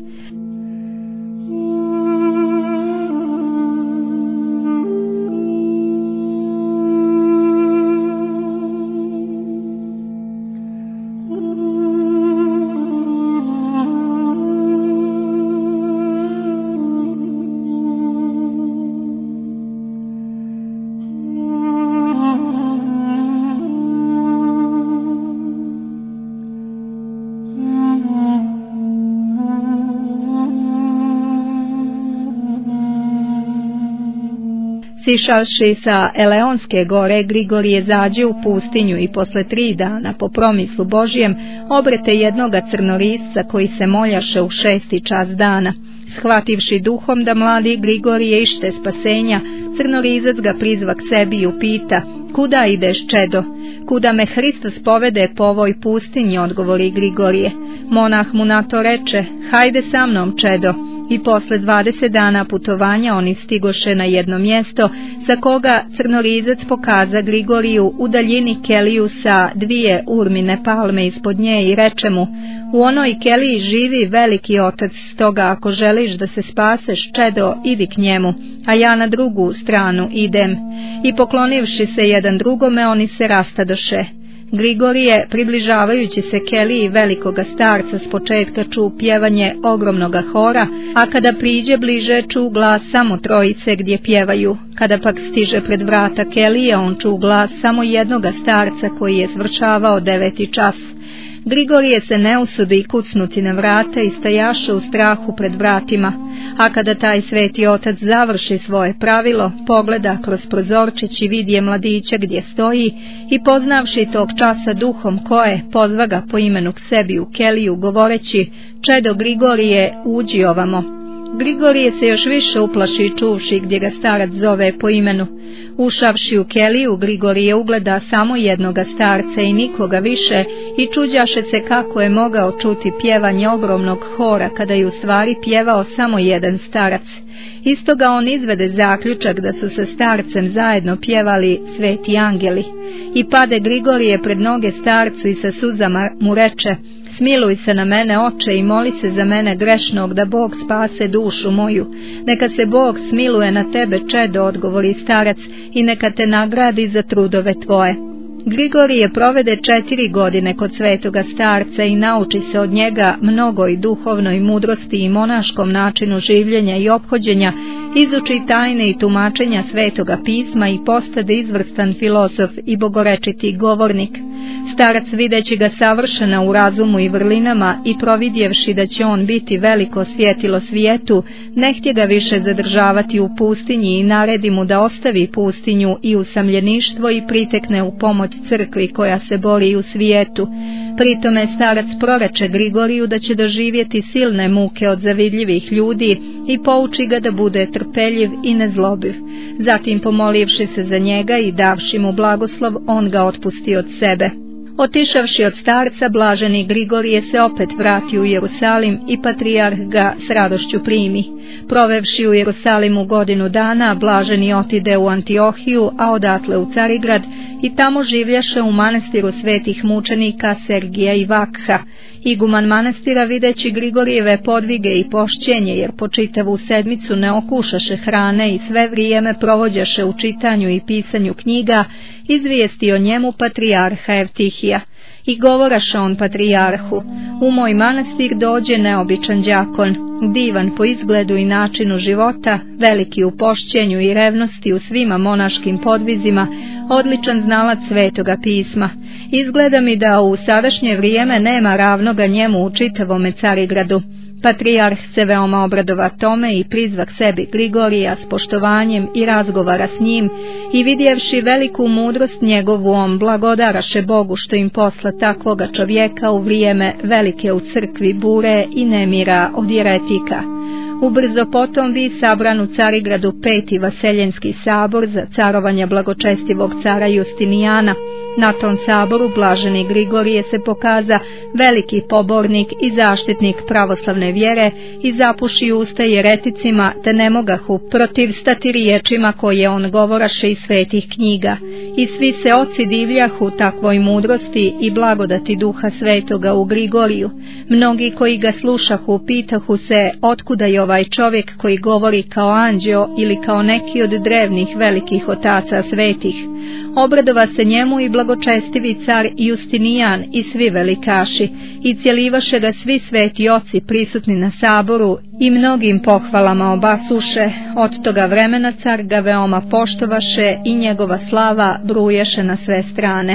Sišavši sa Eleonske gore, Grigorije zađe u pustinju i posle 3 dana po promislu Božjem obrete jednoga crnorisca koji se moljaše u 6. čas dana. Shvativši duhom da mladi Grigorije ište spasenja, crnorizac ga prizva k sebi i upita: kuda ideš, čedo? Kuda me Hristos povede po ovoj pustinji, odgovori Grigorije. Monah mu na to reče: hajde sa mnom, čedo. I posle 20 dana putovanja oni stigoše na jedno mjesto, sa koga crnorizac pokaza Grigoriju u daljini keliju sa 2 urmine palme ispod nje i reče mu: u onoj keliji živi veliki otac, stoga ako želiš da se spaseš, čedo, idi k njemu, a ja na drugu stranu idem. I poklonivši se jedan drugome, oni se rastadoše. Grigorije, približavajući se keliji velikoga starca, s početka ču pjevanje ogromnoga hora, a kada priđe bliže ču glas samo 3 gdje pjevaju. Kada pak stiže pred vrata kelije, on ču glas samo jednoga starca koji je svršavao 9. čas. Grigorije se ne usudi kucnuti na vrata i stajaše u strahu pred vratima, a kada taj sveti otac završi svoje pravilo, pogleda kroz prozorčić i vidje mladića gdje stoji i poznavši tog časa duhom koje, pozva ga po imenu k sebi u keliju govoreći: čedo Grigorije, uđi ovamo. Grigorije se još više uplaši čuvši gdje ga starac zove po imenu. Ušavši u keliju, Grigorije ugleda samo jednoga starca i nikoga više i čuđaše se kako je mogao čuti pjevanje ogromnog hora kada je u stvari pjevao samo jedan starac. Istoga on izvede zaključak da su sa starcem zajedno pjevali sveti angeli. I pade Grigorije pred noge starcu i sa suzama mu reče: smiluj se na mene, oče, i moli se za mene grešnog da Bog spase dušu moju. Neka se Bog smiluje na tebe, čedo, odgovori starac, i neka te nagradi za trudove tvoje. Grigorije provede 4 godine kod svetoga starca i nauči se od njega mnogoj duhovnoj mudrosti i monaškom načinu življenja i ophođenja, izuči tajne i tumačenja svetoga pisma i postade izvrstan filozof i bogorečiti govornik. Starac, videći ga savršena u razumu i vrlinama i providjevši da će on biti veliko svjetilo svijetu, ne htje ga više zadržavati u pustinji i naredi mu da ostavi pustinju i usamljeništvo i pritekne u pomoć crkvi koja se bori u svijetu. Pritome starac proreče Grigoriju da će doživjeti silne muke od zavidljivih ljudi i pouči ga da bude trpeljiv i nezlobiv. Zatim, pomolivši se za njega i davši mu blagoslov, on ga otpusti od sebe. Otišavši od starca, blaženi Grigorije se opet vrati u Jerusalim i patrijarh ga s radošću primi. Provevši u Jerusalimu 1 godinu dana, blaženi otide u Antiohiju, a odatle u Carigrad, i tamo življaše u manastiru svetih mučenika Sergija i Vakha. Iguman manastira, videći Grigorijeve podvige i pošćenje, jer po čitavu sedmicu ne okušaše hrane i sve vrijeme provođaše u čitanju i pisanju knjiga, izvijesti o njemu patrijarha Evtihija. I govoraše on patrijarhu: u moj manastir dođe neobičan đakon, divan po izgledu i načinu života, veliki u pošćenju i revnosti u svima monaškim podvizima, odličan znalac svetoga pisma. Izgleda mi da u sadašnje vrijeme nema ravnoga njemu u čitavome Carigradu. Patrijarh se veoma obradova tome i prizva k sebi Grigorija s poštovanjem i razgovara s njim, i vidjevši veliku mudrost njegovu, on blagodaraše Bogu što im posla takvoga čovjeka u vrijeme velike u crkvi bure i nemira od jeretika. Ubrzo potom vi sabran u Carigradu 5. Vaseljenski sabor za carovanja blagočestivog cara Justinijana. Na tom saboru blaženi Grigorije se pokaza veliki pobornik i zaštitnik pravoslavne vjere i zapuši usta jereticima, te ne mogahu protivstati riječima koje on govoraše iz svetih knjiga. I svi se oci divljahu takvoj mudrosti i blagodati duha svetoga u Grigoriju. Mnogi koji ga slušahu pitahu se otkuda je ovaj čovjek koji govori kao anđeo ili kao neki od drevnih velikih otaca svetih. Obradova se njemu i blagočestivi car Justinijan i svi velikaši, i cjelivaše ga svi sveti oci prisutni na saboru i mnogim pohvalama obasuše. Od toga vremena car ga veoma poštovaše i njegova slava bruješe na sve strane.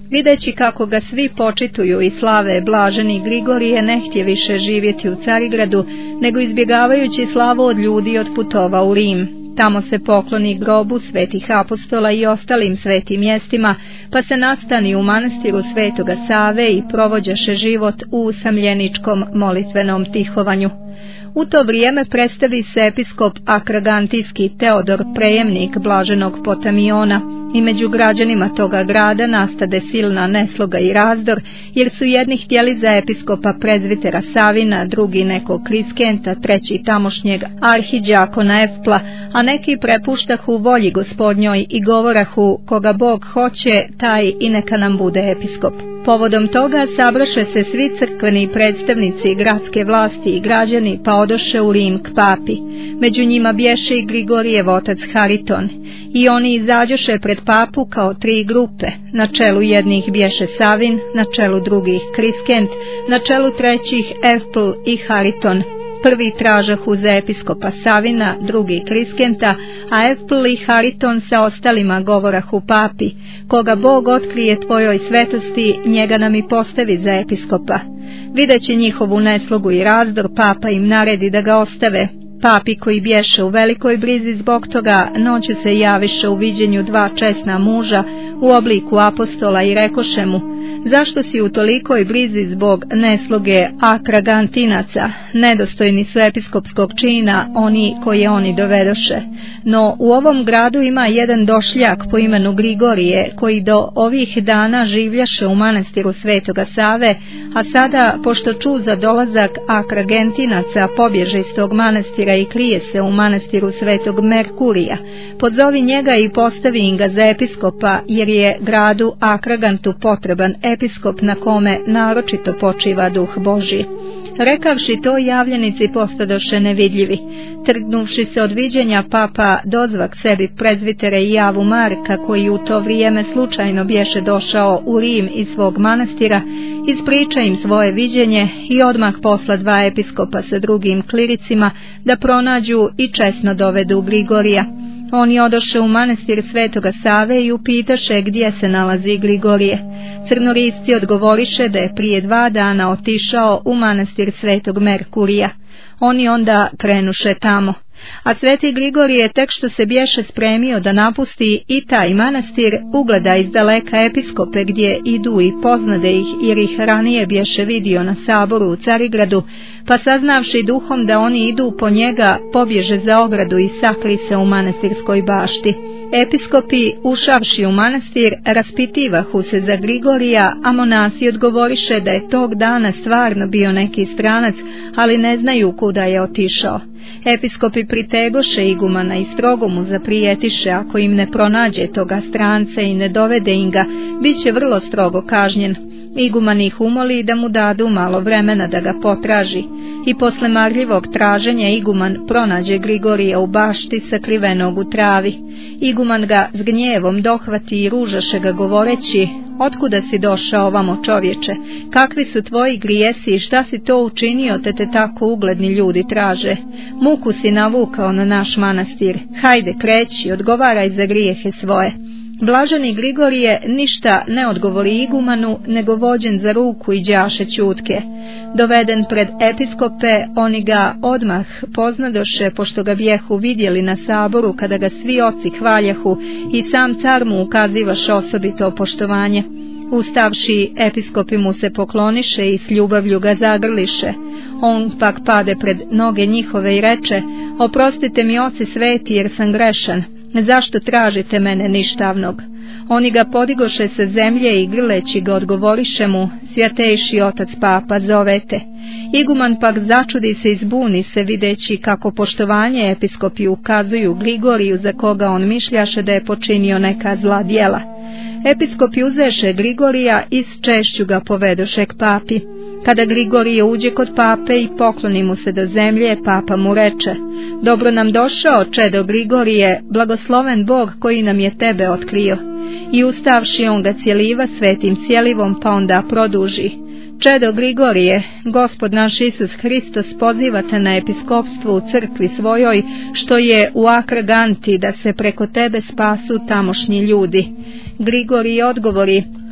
Videći kako ga svi počituju i slave, blaženi Grigorije ne htje više živjeti u Carigradu, nego izbjegavajući slavu od ljudi otputovao u Rim. Tamo se pokloni grobu svetih apostola i ostalim svetim mjestima, pa se nastani u manastiru Svetoga Save i provođaše život u usamljeničkom molitvenom tihovanju. U to vrijeme predstavi se episkop Akragantijski Teodor, prejemnik blaženog Potamiona, i među građanima toga grada nastade silna nesloga i razdor, jer su jedni htjeli za episkopa prezvitera Savina, drugi nekog Kriskenta, treći tamošnjeg arhiđakona Evpla, a neki prepuštahu volji Gospodnjoj i govorahu koga Bog hoće, taj i neka nam bude episkop. Povodom toga sabraše se svi crkveni predstavnici gradske vlasti i građani, pa odoše u Rim k papi. Među njima bješe i Grigorijev otac Hariton. I oni izađoše pred papu kao 3 grupe. Na čelu jednih bješe Savin, na čelu drugih Kriskent, na čelu trećih Evpl i Hariton. Prvi tražahu za episkopa Savina, drugi Kriskenta, a Evpl i Hariton sa ostalima govorahu papi: koga Bog otkrije tvojoj svetosti, njega nam i postavi za episkopa. Videći njihovu neslogu i razdor, papa im naredi da ga ostave. Papi, koji bješe u velikoj brizi zbog toga, noću se javiše u viđenju 2 česna muža u obliku apostola i rekoše mu: zašto si u tolikoj brizi zbog nesloge Akragantinaca? Nedostojni su episkopskog čina oni koje oni dovedoše. No u ovom gradu ima jedan došljak po imenu Grigorije, koji do ovih dana življaše u manastiru Svetoga Save, a sada, pošto ču za dolazak Akragantinaca, pobježe iz tog manastira i krije se u manastiru Svetog Merkurija. Pozovi njega i postavi im ga za episkopa, jer je gradu Akragantu potreban episkop na kome naročito počiva duh Božji. Rekavši to, javljenici postadoše nevidljivi. Trgnuvši se od viđenja, papa dozvak sebi prezvitere i Javu Marka, koji u to vrijeme slučajno bješe došao u Rim iz svog manastira, ispriča im svoje viđenje i odmah posla 2 episkopa sa drugim kliricima da pronađu i česno dovedu Grigorija. Oni odoše u manastir Svetoga Save i upitaše gdje se nalazi Grigorije. Crnorisci odgovoriše da je prije 2 dana otišao u manastir Svetog Merkurija. Oni onda krenuše tamo. A sveti Grigorije, tek što se bješe spremio da napusti i taj manastir, ugleda iz daleka episkope gdje idu i poznade ih, jer ih ranije bješe vidio na saboru u Carigradu, pa saznavši duhom da oni idu po njega, pobježe za ogradu i sakri se u manastirskoj bašti. Episkopi, ušavši u manastir, raspitivahu se za Grigorija, a monasi odgovoriše da je tog dana stvarno bio neki stranac, ali ne znaju kuda je otišao. Episkopi pritegoše igumana i strogo mu zaprijetiše, ako im ne pronađe toga stranca i ne dovede im ga, bit će vrlo strogo kažnjen. Iguman ih umoli da mu dadu malo vremena da ga potraži. I posle marljivog traženja iguman pronađe Grigorija u bašti sakrivenog u travi. Iguman ga s gnjevom dohvati i ružaše ga govoreći: otkuda si došao ovamo, čovječe? Kakvi su tvoji grijesi i šta si to učinio te tako ugledni ljudi traže? Muku si navukao na naš manastir. Hajde, kreći, odgovaraj za grijehe svoje. Blaženi Grigorije ništa ne odgovori igumanu, nego vođen za ruku i đaše ćutke. Doveden pred episkope, oni ga odmah poznadoše, pošto ga bijehu vidjeli na saboru kada ga svi oci hvaljahu i sam car mu ukazivaše osobito poštovanje. Ustavši, episkopi mu se pokloniše i s ljubavlju ga zagrliše. On pak pade pred noge njihove i reče: oprostite mi, oci sveti, jer sam grešan. Zašto tražite mene ništavnog? Oni ga podigoše sa zemlje i grleći ga odgovoriše mu: svjatejši otac papa, zovete. Iguman pak začudi se i zbuni se, videći kako poštovanje episkopi ukazuju Grigoriju, za koga on mišljaše da je počinio neka zla djela. Episkopi uzeše Grigorija i s češću ga povedoše k papi. Kada Grigorije uđe kod pape i pokloni mu se do zemlje, papa mu reče: dobro nam došao, čedo Grigorije, blagosloven Bog koji nam je tebe otkrio. I ustavši, on ga cijeliva svetim cijelivom, pa onda produži: čedo Grigorije, Gospod naš Isus Hristos poziva te na episkopstvo u crkvi svojoj, što je u Akraganti, da se preko tebe spasu tamošnji ljudi. Grigorije odgovori: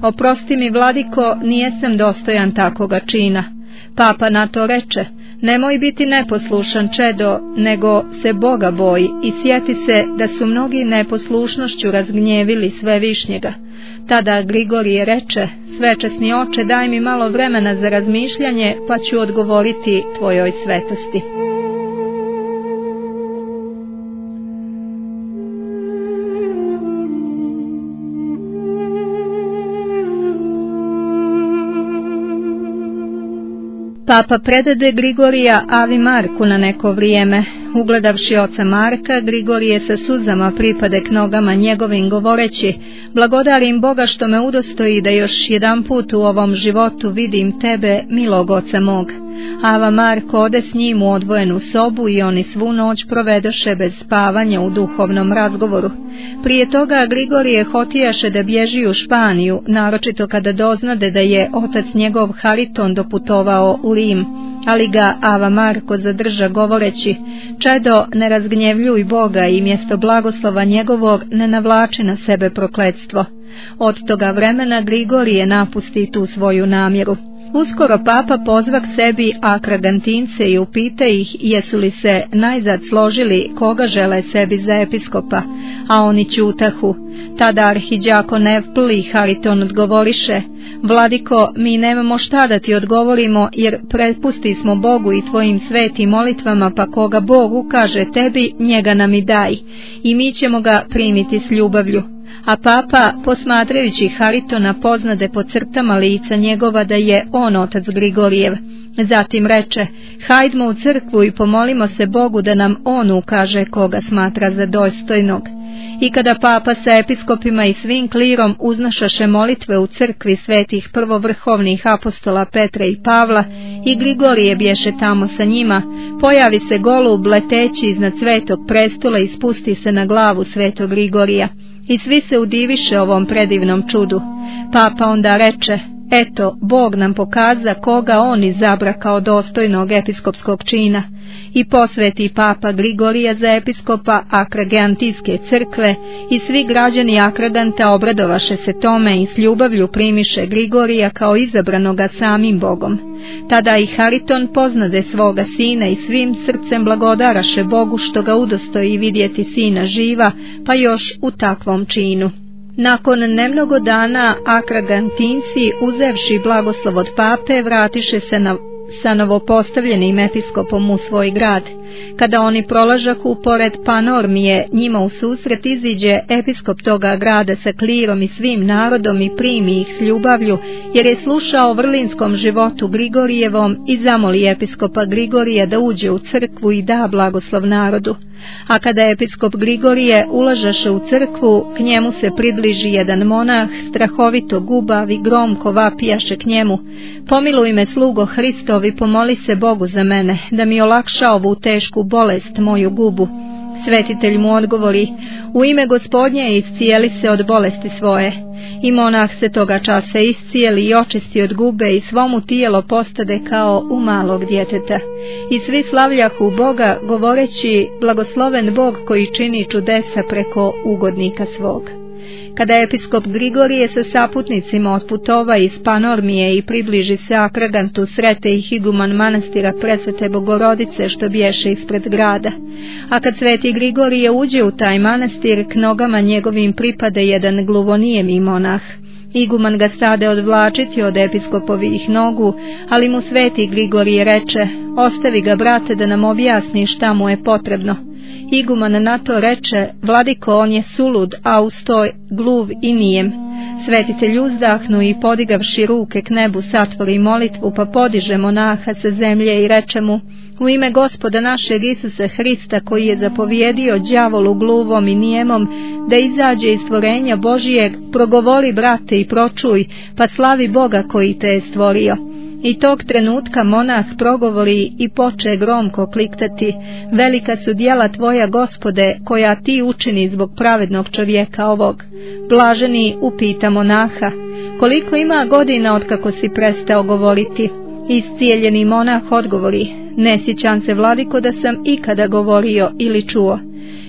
oprosti mi, vladiko, nijesam dostojan takoga čina. Papa na to reče, nemoj biti neposlušan, čedo, nego se Boga boji i sjeti se da su mnogi neposlušnošću razgnjevili Svevišnjega. Tada Grigorije reče, svečasni oče, daj mi malo vremena za razmišljanje, pa ću odgovoriti tvojoj svetosti. Papa predade Grigorija Avi Marku na neko vrijeme. Ugledavši oca Marka, Grigorije sa suzama pripade k nogama njegovim govoreći, blagodarim Boga što me udostoji da još jedan put u ovom životu vidim tebe, milog oca mog. Ava Marko ode s njim u odvojenu sobu i oni svu noć provedoše bez spavanja u duhovnom razgovoru. Prije toga Grigorije hotijaše da bježi u Španiju, naročito kada doznade da je otac njegov Hariton doputovao u Rim, ali ga Ava Marko zadrža govoreći, čedo, ne razgnjevljuj Boga i mjesto blagoslova njegovog ne navlači na sebe prokletstvo. Od toga vremena Grigorije napusti tu svoju namjeru. Uskoro papa pozva k sebi Akragantince i upita ih jesu li se najzad složili koga žele sebi za episkopa, a oni ćutahu. Tada arhidjakon Evpl i Hariton odgovoriše, vladiko, mi nemamo šta da ti odgovorimo, jer prepusti smo Bogu i tvojim svetim molitvama, pa koga Bog ukaže tebi, njega nam i daj, i mi ćemo ga primiti s ljubavlju. A papa, posmatrajući Haritona, poznade po crtama lica njegova da je on otac Grigorijev. Zatim reče, hajdmo u crkvu i pomolimo se Bogu da nam on ukaže koga smatra za dostojnog. I kada papa sa episkopima i svim klirom uznašaše molitve u crkvi svetih prvovrhovnih apostola Petra i Pavla, i Grigorije bješe tamo sa njima, pojavi se golub leteći iznad svetog prestola i spusti se na glavu svetog Grigorija. I svi se udiviše ovom predivnom čudu. Papa onda reče, eto, Bog nam pokaza koga on izabra kao dostojnog episkopskog čina, i posveti papa Grigorija za episkopa Akragantijske crkve, i svi građani Akraganta obradovaše se tome i s ljubavlju primiše Grigorija kao izabranoga samim Bogom. Tada i Hariton poznade svoga sina i svim srcem blagodaraše Bogu što ga udostoji vidjeti sina živa, pa još u takvom činu. Nakon nemnogo dana Akragantinci, uzevši blagoslov od pape, vratiše se sa novopostavljenim episkopom u svoj grad. Kada oni prolažahu pored Panormije, njima u susret iziđe episkop toga grada sa klirom i svim narodom i primi ih s ljubavlju, jer je slušao o vrlinskom životu Grigorijevom i zamoli episkopa Grigorija da uđe u crkvu i da blagoslov narodu. A kada episkop Grigorije ulažaše u crkvu, k njemu se približi jedan monah, strahovito gubav i gromko vapijaše k njemu, pomiluj me, slugo Hristovi, pomoli se Bogu za mene, da mi olakša ovu tešku bolest, moju gubu. Svetitelj mu odgovori, u ime Gospodnje iscijeli se od bolesti svoje. I monah se toga časa iscijeli i očisti od gube i svo mu tijelo postade kao u malog djeteta. I svi slavljahu Boga, govoreći, blagosloven Bog koji čini čudesa preko ugodnika svog. Kada episkop Grigorije sa saputnicima otputova iz Panormije i približi se Akragantu, srete ih iguman manastira Presvete Bogorodice što bješe ispred grada. A kad sveti Grigorije uđe u taj manastir, k nogama njegovim pripade jedan gluvonijemi monah. Iguman ga stade odvlačiti od episkopovih nogu, ali mu sveti Grigorije reče, ostavi ga, brate, da nam objasni šta mu je potrebno. Iguman na to reče, vladiko, on je sulud, a uz to gluv i nijem. Svetitelj uzdahnu i podigavši ruke k nebu satvori molitvu, pa podiže monaha sa zemlje i reče mu, u ime Gospoda našeg Isusa Hrista, koji je zapovjedio đavolu gluvom i nijemom da izađe iz stvorenja Božijeg, progovori, brate, i pročuj, pa slavi Boga koji te je stvorio. I tog trenutka monah progovori i poče gromko kliktati, velika su djela tvoja, Gospode, koja ti učini zbog pravednog čovjeka ovog. Blaženi upita monaha, koliko ima godina otkako si prestao govoriti? Iscijeljeni monah odgovori, ne sjećam se, vladiko, da sam ikada govorio ili čuo.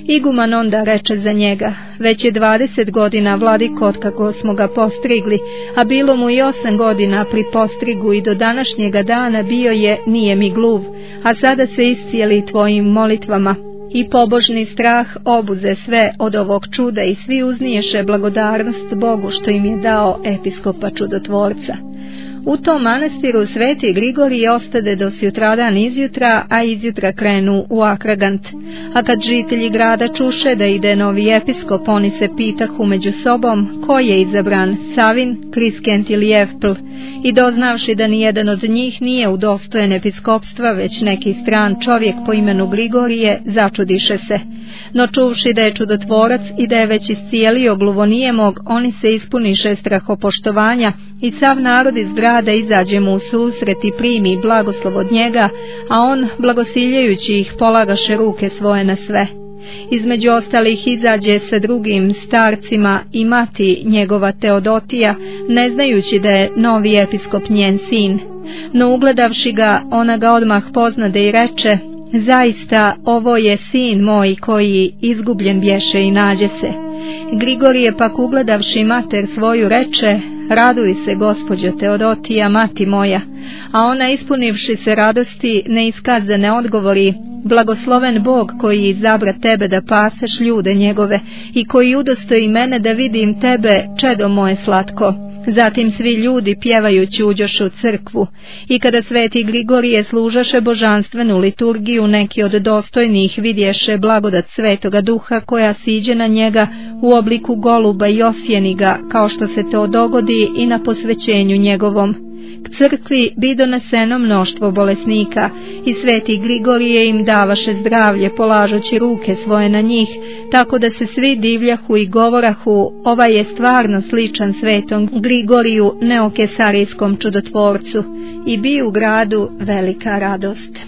Iguman onda reče za njega: već je 20 godina, vladiko, otkako smo ga postrigli, a bilo mu i 8 godina pri postrigu i do današnjega dana bio je, nije mi gluv, a sada se iscijeli tvojim molitvama. I pobožni strah obuze sve od ovog čuda i svi uzniješe blagodarnost Bogu što im je dao episkopa čudotvorca. U tom manastiru sveti Grigorije ostade do sutradan izjutra, a izjutra krenu u Akragant. A kad žitelji grada čuše da ide novi episkop, oni se pitahu među sobom ko je izabran, Savin, Kriskent ili Evpl, i doznavši da nijedan od njih nije udostojen episkopstva, već neki stran čovjek po imenu Grigorije, začudiše se. No čuvši da je čudotvorac i da je već iscijelio gluvonijemog, oni se ispuniše strahopoštovanja i sav narod iz grada izađe mu u susret i primi blagoslov od njega, a on, blagosiljajući ih, polagaše ruke svoje na sve. Između ostalih izađe sa drugim starcima i mati njegova Teodotija, ne znajući da je novi episkop njen sin. No ugledavši ga, ona ga odmah poznade i reče: zaista ovo je sin moj koji izgubljen bješe i nađe se. Grigorije pak ugledavši mater svoju reče: raduj se, gospođo Teodotija, mati moja. A ona, ispunivši se radosti, neiskazane odgovori: blagosloven Bog koji izabra tebe da paseš ljude njegove i koji udostoji mene da vidim tebe, čedo moje slatko. Zatim svi ljudi pjevajući uđoše u crkvu, i kada sveti Grigorije služaše božanstvenu liturgiju, neki od dostojnih vidješe blagodat Svetoga Duha koja siđe na njega u obliku goluba i osjeni ga, kao što se to dogodi i na posvećenju njegovom. K crkvi bi doneseno mnoštvo bolesnika i sveti Grigorije im davaše zdravlje polažući ruke svoje na njih, tako da se svi divljahu i govorahu: ovaj je stvarno sličan svetom Grigoriju, neokesarijskom čudotvorcu. I bi u gradu velika radost.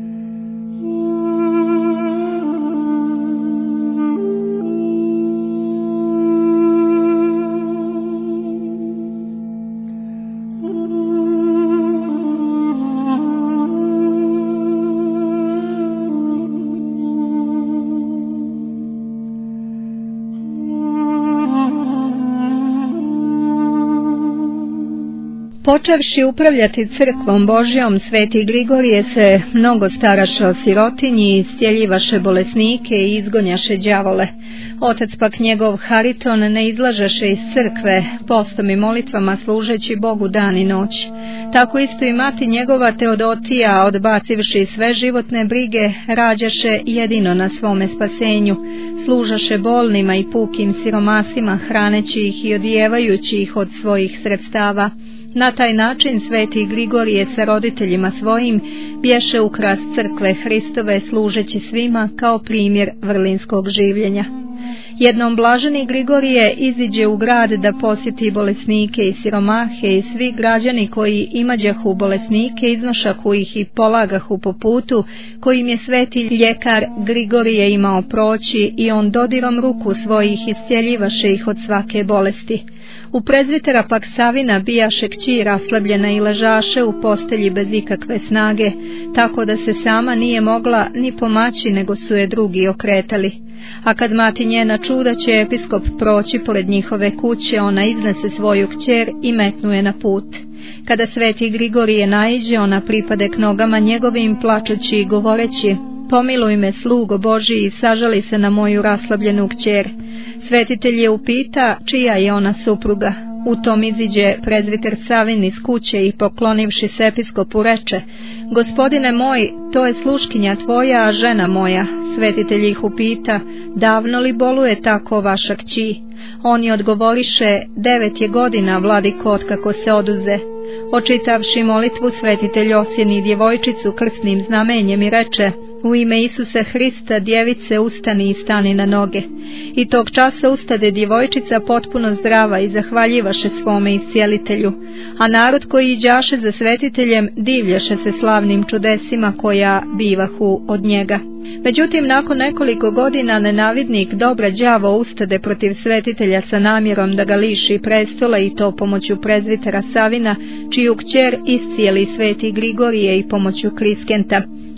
Počevši upravljati crkvom Božjom, sveti Grigorije se mnogo staraše o sirotinji, iscjeljivaše bolesnike i izgonjaše đavole. Otac pak njegov Hariton ne izlažeše iz crkve, postom i molitvama služeći Bogu dan i noć. Tako isto i mati njegova Teodotija, odbacivši sve životne brige, rađaše jedino na svome spasenju, služaše bolnima i pukim siromasima, hraneći ih i odijevajući ih od svojih sredstava. Na taj način sveti Grigorije sa roditeljima svojim bješe ukras crkve Hristove, služeći svima kao primjer vrlinskog življenja. Jednom blaženi Grigorije iziđe u grad da posjeti bolesnike i siromahe, i svi građani koji imađahu bolesnike iznošahu ih i polagahu po putu kojim je sveti ljekar Grigorije imao proći, i on dodirom ruku svojih iscjeljivaše ih od svake bolesti. U prezvitera pak Savina bijaše kći raslabljena i ležaše u postelji bez ikakve snage, tako da se sama nije mogla ni pomaći, nego su je drugi okretali. A kad mati njena čuda će episkop proći pored njihove kuće, ona iznese svoju kćer i metnuje na put. Kada sveti Grigorije naiđe, ona pripade k nogama njegovim, plačući i govoreći: pomiluj me, slugo Božji, i sažali se na moju raslabljenu kćer. Svetitelj je upita čija je ona supruga. U tom iziđe prezviter Savin iz kuće i poklonivši se episkopu reče: gospodine moj, to je sluškinja tvoja, a žena moja. Svetitelj ih upita: davno li boluje tako vaša kći? Oni odgovoriše: 9 je godina, vladiko, otkako se oduze. Očitavši molitvu, svetitelj ocjeni djevojčicu krsnim znamenjem i reče: u ime Isuse Hrista, djevice, ustani i stani na noge. I tog časa ustade djevojčica potpuno zdrava i zahvaljivaše svome iscijelitelju, a narod koji iđaše za svetiteljem divljaše se slavnim čudesima koja bivahu od njega. Međutim, nakon nekoliko godina nenavidnik dobra đavo ustade protiv svetitelja sa namjerom da ga liši prestola, i to pomoću prezvitera Savina, čiju kćer iscijeli sveti Grigorije, i pomoću Kriskenta.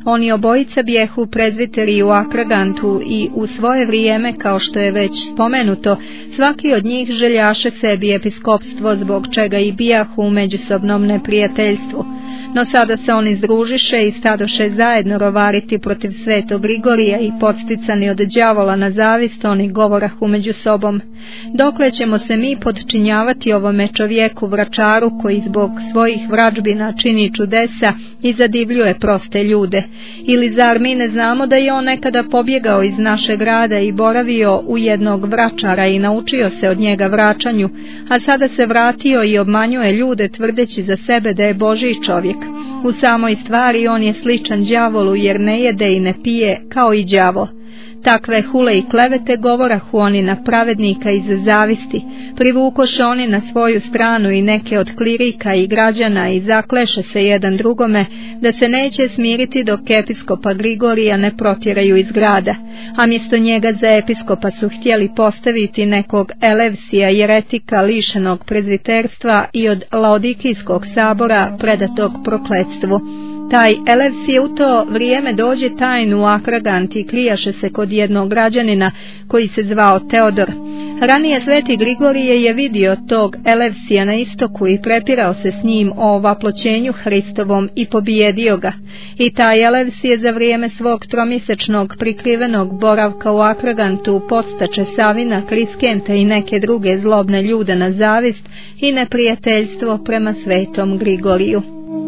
Oni obojica bijehu prezviteri u Akragantu i u svoje vrijeme, kao što je već spomenuto, svaki od njih željaše sebi episkopstvo, zbog čega i bijahu u međusobnom neprijateljstvu. No sada se oni združiše i stadoše zajedno rovariti protiv svetog Grigorija i podsticani od đavola na zavist, oni govorahu među sobom: dokle ćemo se mi podčinjavati ovome čovjeku vračaru koji zbog svojih vračbina čini čudesa i zadivljuje proste ljude? Ili zar mi ne znamo da je on nekada pobjegao iz našeg grada i boravio u jednog vračara i naučio se od njega vraćanju, a sada se vratio i obmanjuje ljude tvrdeći za sebe da je Božji čovjek. U samoj stvari on je sličan đavolu, jer ne jede i ne pije kao i đavo. Takve hule i klevete govorahu oni na pravednika iz zavisti, privukoše oni na svoju stranu i neke od klirika i građana i zakleše se jedan drugome da se neće smiriti dok episkopa Grigorija ne protjeraju iz grada, a mjesto njega za episkopa su htjeli postaviti nekog Elevsija, jeretika lišenog prezviterstva i od Laodikijskog sabora predatog prokletstvu. Taj Elevsije u to vrijeme dođe tajnu u Akragant i krijaše se kod jednog građanina koji se zvao Teodor. Ranije sveti Grigorije je vidio tog Elevsija na istoku i prepirao se s njim o vaploćenju Hristovom i pobijedio ga. I taj Elevsije za vrijeme svog tromjesečnog prikrivenog boravka u Akragantu podstače Savina, Kriskenta i neke druge zlobne ljude na zavist i neprijateljstvo prema svetom Grigoriju.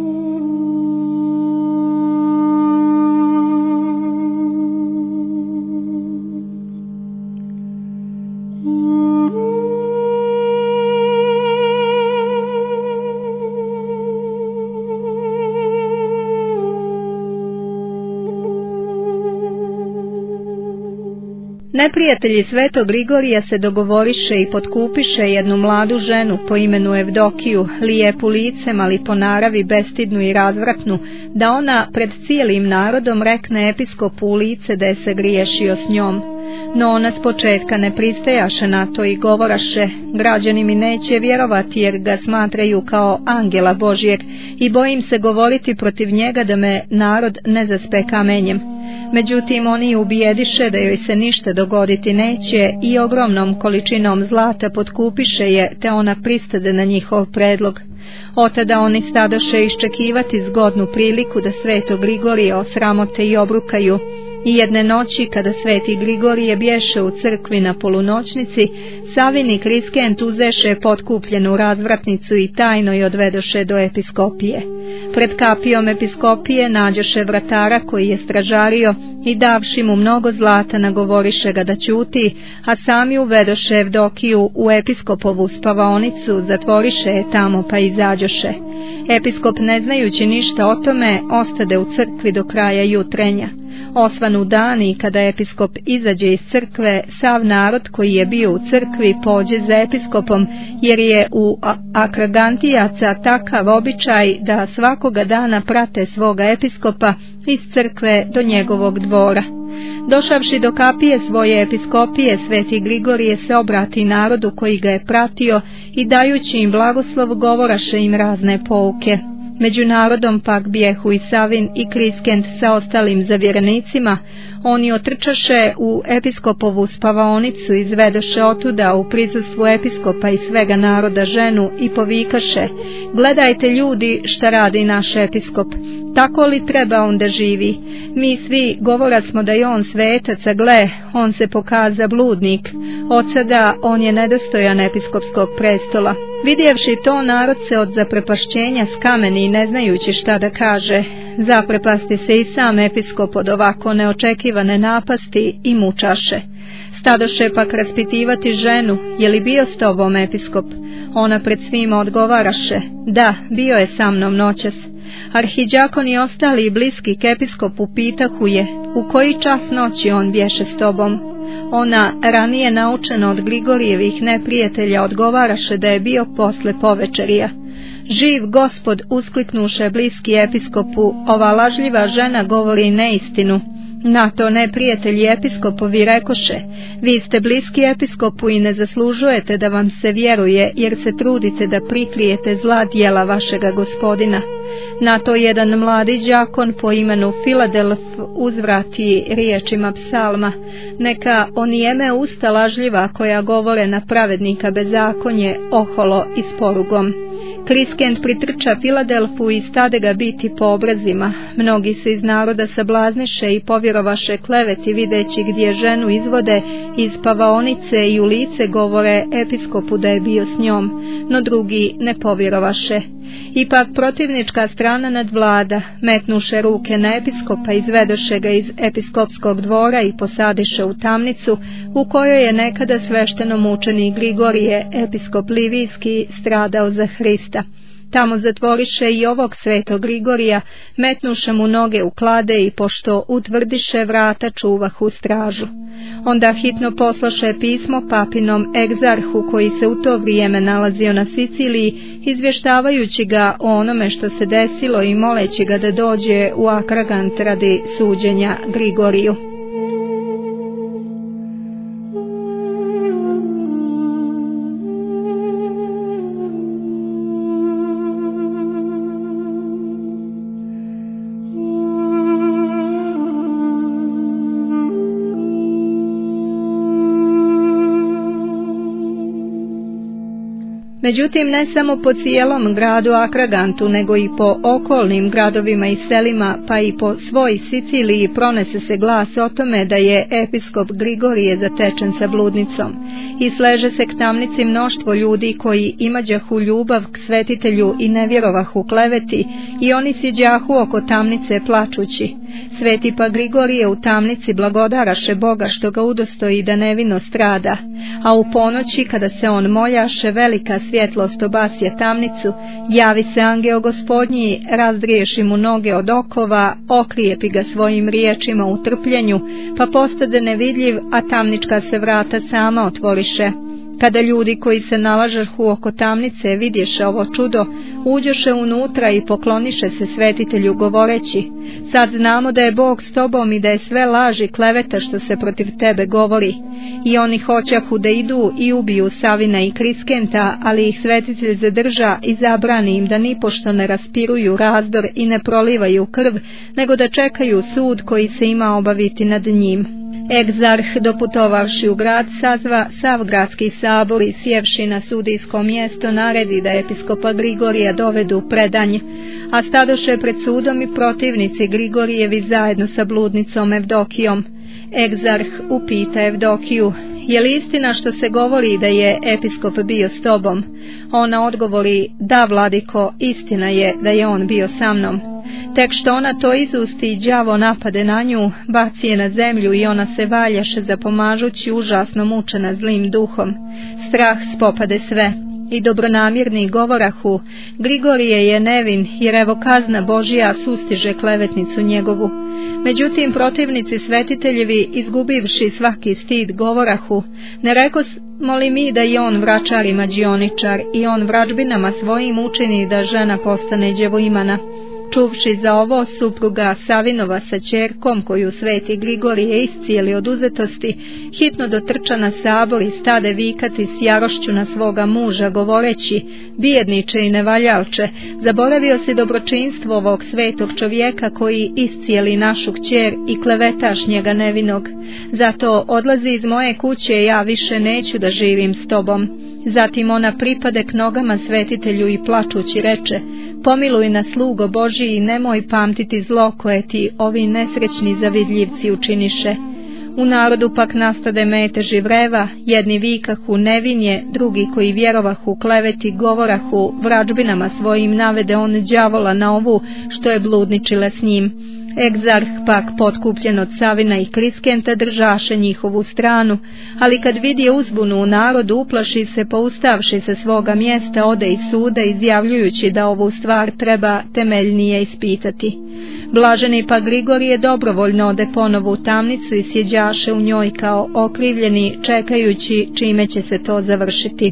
Neprijatelji svetog Grigorija se dogovoriše i potkupiše jednu mladu ženu po imenu Evdokiju, lijepu licem, ali po naravi bestidnu i razvratnu, da ona pred cijelim narodom rekne episkopu u lice da je se griješio s njom. No ona s početka ne pristajaše na to i govoraše: građani mi neće vjerovati jer ga smatraju kao angela Božjeg i bojim se govoriti protiv njega da me narod ne zaspe kamenjem. Međutim, oni ubijediše da joj se ništa dogoditi neće i ogromnom količinom zlata potkupiše je, te ona pristade na njihov predlog. Otada oni stadoše iščekivati zgodnu priliku da svetog Grigorija osramote i obrukaju. I jedne noći, kada sveti Grigorije bješe u crkvi na polunoćnici, Savin i Kriskent uzeše potkupljenu razvratnicu i tajno je odvedoše do episkopije. Pred kapijom episkopije nađoše vratara koji je stražario i davši mu mnogo zlata nagovoriše ga da ćuti, a sami uvedoše Evdokiju u episkopovu spavaonicu, zatvoriše je tamo pa izađoše. Episkop, ne znajući ništa o tome, ostade u crkvi do kraja jutrenja. Osvanu dan i kada episkop izađe iz crkve, sav narod koji je bio u crkvi pođe za episkopom, jer je u Akragantijaca takav običaj da svakoga dana prate svoga episkopa iz crkve do njegovog dvora. Došavši do kapije svoje episkopije, sveti Grigorije se obrati narodu koji ga je pratio i dajući im blagoslov govoraše im razne pouke. Među narodom pak bijehu i Savin i Kriskent sa ostalim zavjerenicima. Oni otrčaše u episkopovu spavaonicu, izvedoše otuda u prisustvu episkopa i svega naroda ženu i povikaše: gledajte ljudi šta radi naš episkop, tako li treba on da živi? Mi svi govorasmo da je on svetac, a gle, on se pokaza bludnik. Od sada on je nedostojan episkopskog prestola. Vidjevši to, narod se od zaprepašćenja skameni i ne znajući šta da kaže. Zaprepasti se i sam episkop od ovako neočekivane napasti i mučaše. Stadoše pak raspitivati ženu: je li bio s tobom episkop? Ona pred svima odgovaraše: da, bio je sa mnom noćas. Arhidjakon i ostali i bliski k episkopu pitahu je: u koji čas noći on bješe s tobom? Ona, ranije naučena od Grigorijevih neprijatelja, odgovaraše da je bio posle povečerija. Živ Gospod, uskliknuše bliski episkopu, ova lažljiva žena govori neistinu. Na to neprijatelji episkopovi rekoše: vi ste bliski episkopu i ne zaslužujete da vam se vjeruje, jer se trudite da prikrijete zla djela vašega gospodina. Na to jedan mladi đakon po imenu Filadelf uzvrati riječima psalma: neka onijeme usta lažljiva koja govore na pravednika bezakonje, oholo i s porugom. Kriskent pritrča Filadelfu i stade ga biti po obrazima. Mnogi se iz naroda sablazniše i povjerovaše kleveti, videći gdje ženu izvode iz pavaonice i u lice govore episkopu da je bio s njom, no drugi ne povjerovaše. Ipak protivnička strana nadvlada, metnuše ruke na episkopa, izvedoše ga iz episkopskog dvora i posadiše u tamnicu u kojoj je nekada sveštenomučenik Grigorije, episkop Livijski, stradao za Hrista. Tamo zatvoriše i ovog svetog Grigorija, metnuše mu noge u klade i pošto utvrdiše vrata čuvahu stražu. Onda hitno poslaše pismo papinom egzarhu koji se u to vrijeme nalazio na Siciliji, izvještavajući ga o onome što se desilo i moleći ga da dođe u Akragant radi suđenja Grigoriju. Međutim, ne samo po cijelom gradu Akragantu, nego i po okolnim gradovima i selima, pa i po svoj Siciliji pronese se glas o tome da je episkop Grigorije zatečen sa bludnicom. I sleže se k tamnici mnoštvo ljudi koji imađahu ljubav k svetitelju i ne vjerovahu kleveti, i oni siđahu oko tamnice plačući. Sveti pa Grigorije u tamnici blagodaraše Boga što ga udostoji da nevino strada, a u ponoći kada se on moljaše, velika svjetlost obasja tamnicu, javi se angeo gospodnji, razdriješi mu noge od okova, okrijepi ga svojim riječima u trpljenju, pa postade nevidljiv, a tamnička se vrata sama otvoriše. Kada ljudi koji se nalažahu oko tamnice vidješe ovo čudo, uđoše unutra i pokloniše se svetitelju govoreći: sad znamo da je Bog s tobom i da je sve laž i kleveta što se protiv tebe govori. I oni hoćahu da idu i ubiju Savina i Kriskenta, ali ih svetitelj zadrža i zabrani im da nipošto ne raspiruju razdor i ne prolivaju krv, nego da čekaju sud koji se ima obaviti nad njim. Egzarh, doputovavši u grad, sazva sav gradski sabor i sjevši na sudijsko mjesto naredi da episkopa Grigorija dovedu predanj, a stadoše pred sudom i protivnici Grigorijevi zajedno sa bludnicom Evdokijom. Egzarh upita Evdokiju: je li istina što se govori da je episkop bio s tobom? Ona odgovori: da, vladiko, istina je da je on bio sa mnom. Tek što ona to izusti, đavo napade na nju, baci je na zemlju i ona se valjaše zapomažući, užasno mučena zlim duhom. Strah spopade sve. I dobronamjerni govorahu: Grigorije je nevin, jer evo kazna Božija sustiže klevetnicu njegovu. Međutim, protivnici svetiteljevi, izgubivši svaki stid, govorahu: ne rekosmo li mi da je on vračar i mađioničar i on vračbinama svojim učini da žena postane djevojimana? Čuvši za ovo, supruga Savinova sa ćerkom koju sveti Grigorije iscijeli od uzetosti, hitno dotrča na sabor i stade vikati s jarošću na svoga muža, govoreći: bijedniče i nevaljalče, zaboravio si dobročinstvo ovog svetog čovjeka koji iscijeli našu kćer i klevetaš njega nevinog. Zato odlazi iz moje kuće, ja više neću da živim s tobom. Zatim ona pripade k nogama svetitelju i plačući reče: pomiluj nas, slugo Božiji, i nemoj pamtiti zlo koje ti ovi nesrećni zavidljivci učiniše. U narodu pak nastade meteži vreva, jedni vikahu nevin je, drugi koji vjerovahu kleveti govorahu, vračbinama svojim navede on đavola na ovu što je bludničila s njim. Egzarh pak, potkupljen od Savina i Kriskenta, držaše njihovu stranu, ali kad vidje uzbunu u narodu, uplaši se, poustavši se svoga mjesta, ode iz suda, izjavljujući da ovu stvar treba temeljnije ispitati. Blaženi pa Grigorije dobrovoljno ode ponovo u tamnicu i sjeđaše u njoj kao okrivljeni, čekajući čime će se to završiti.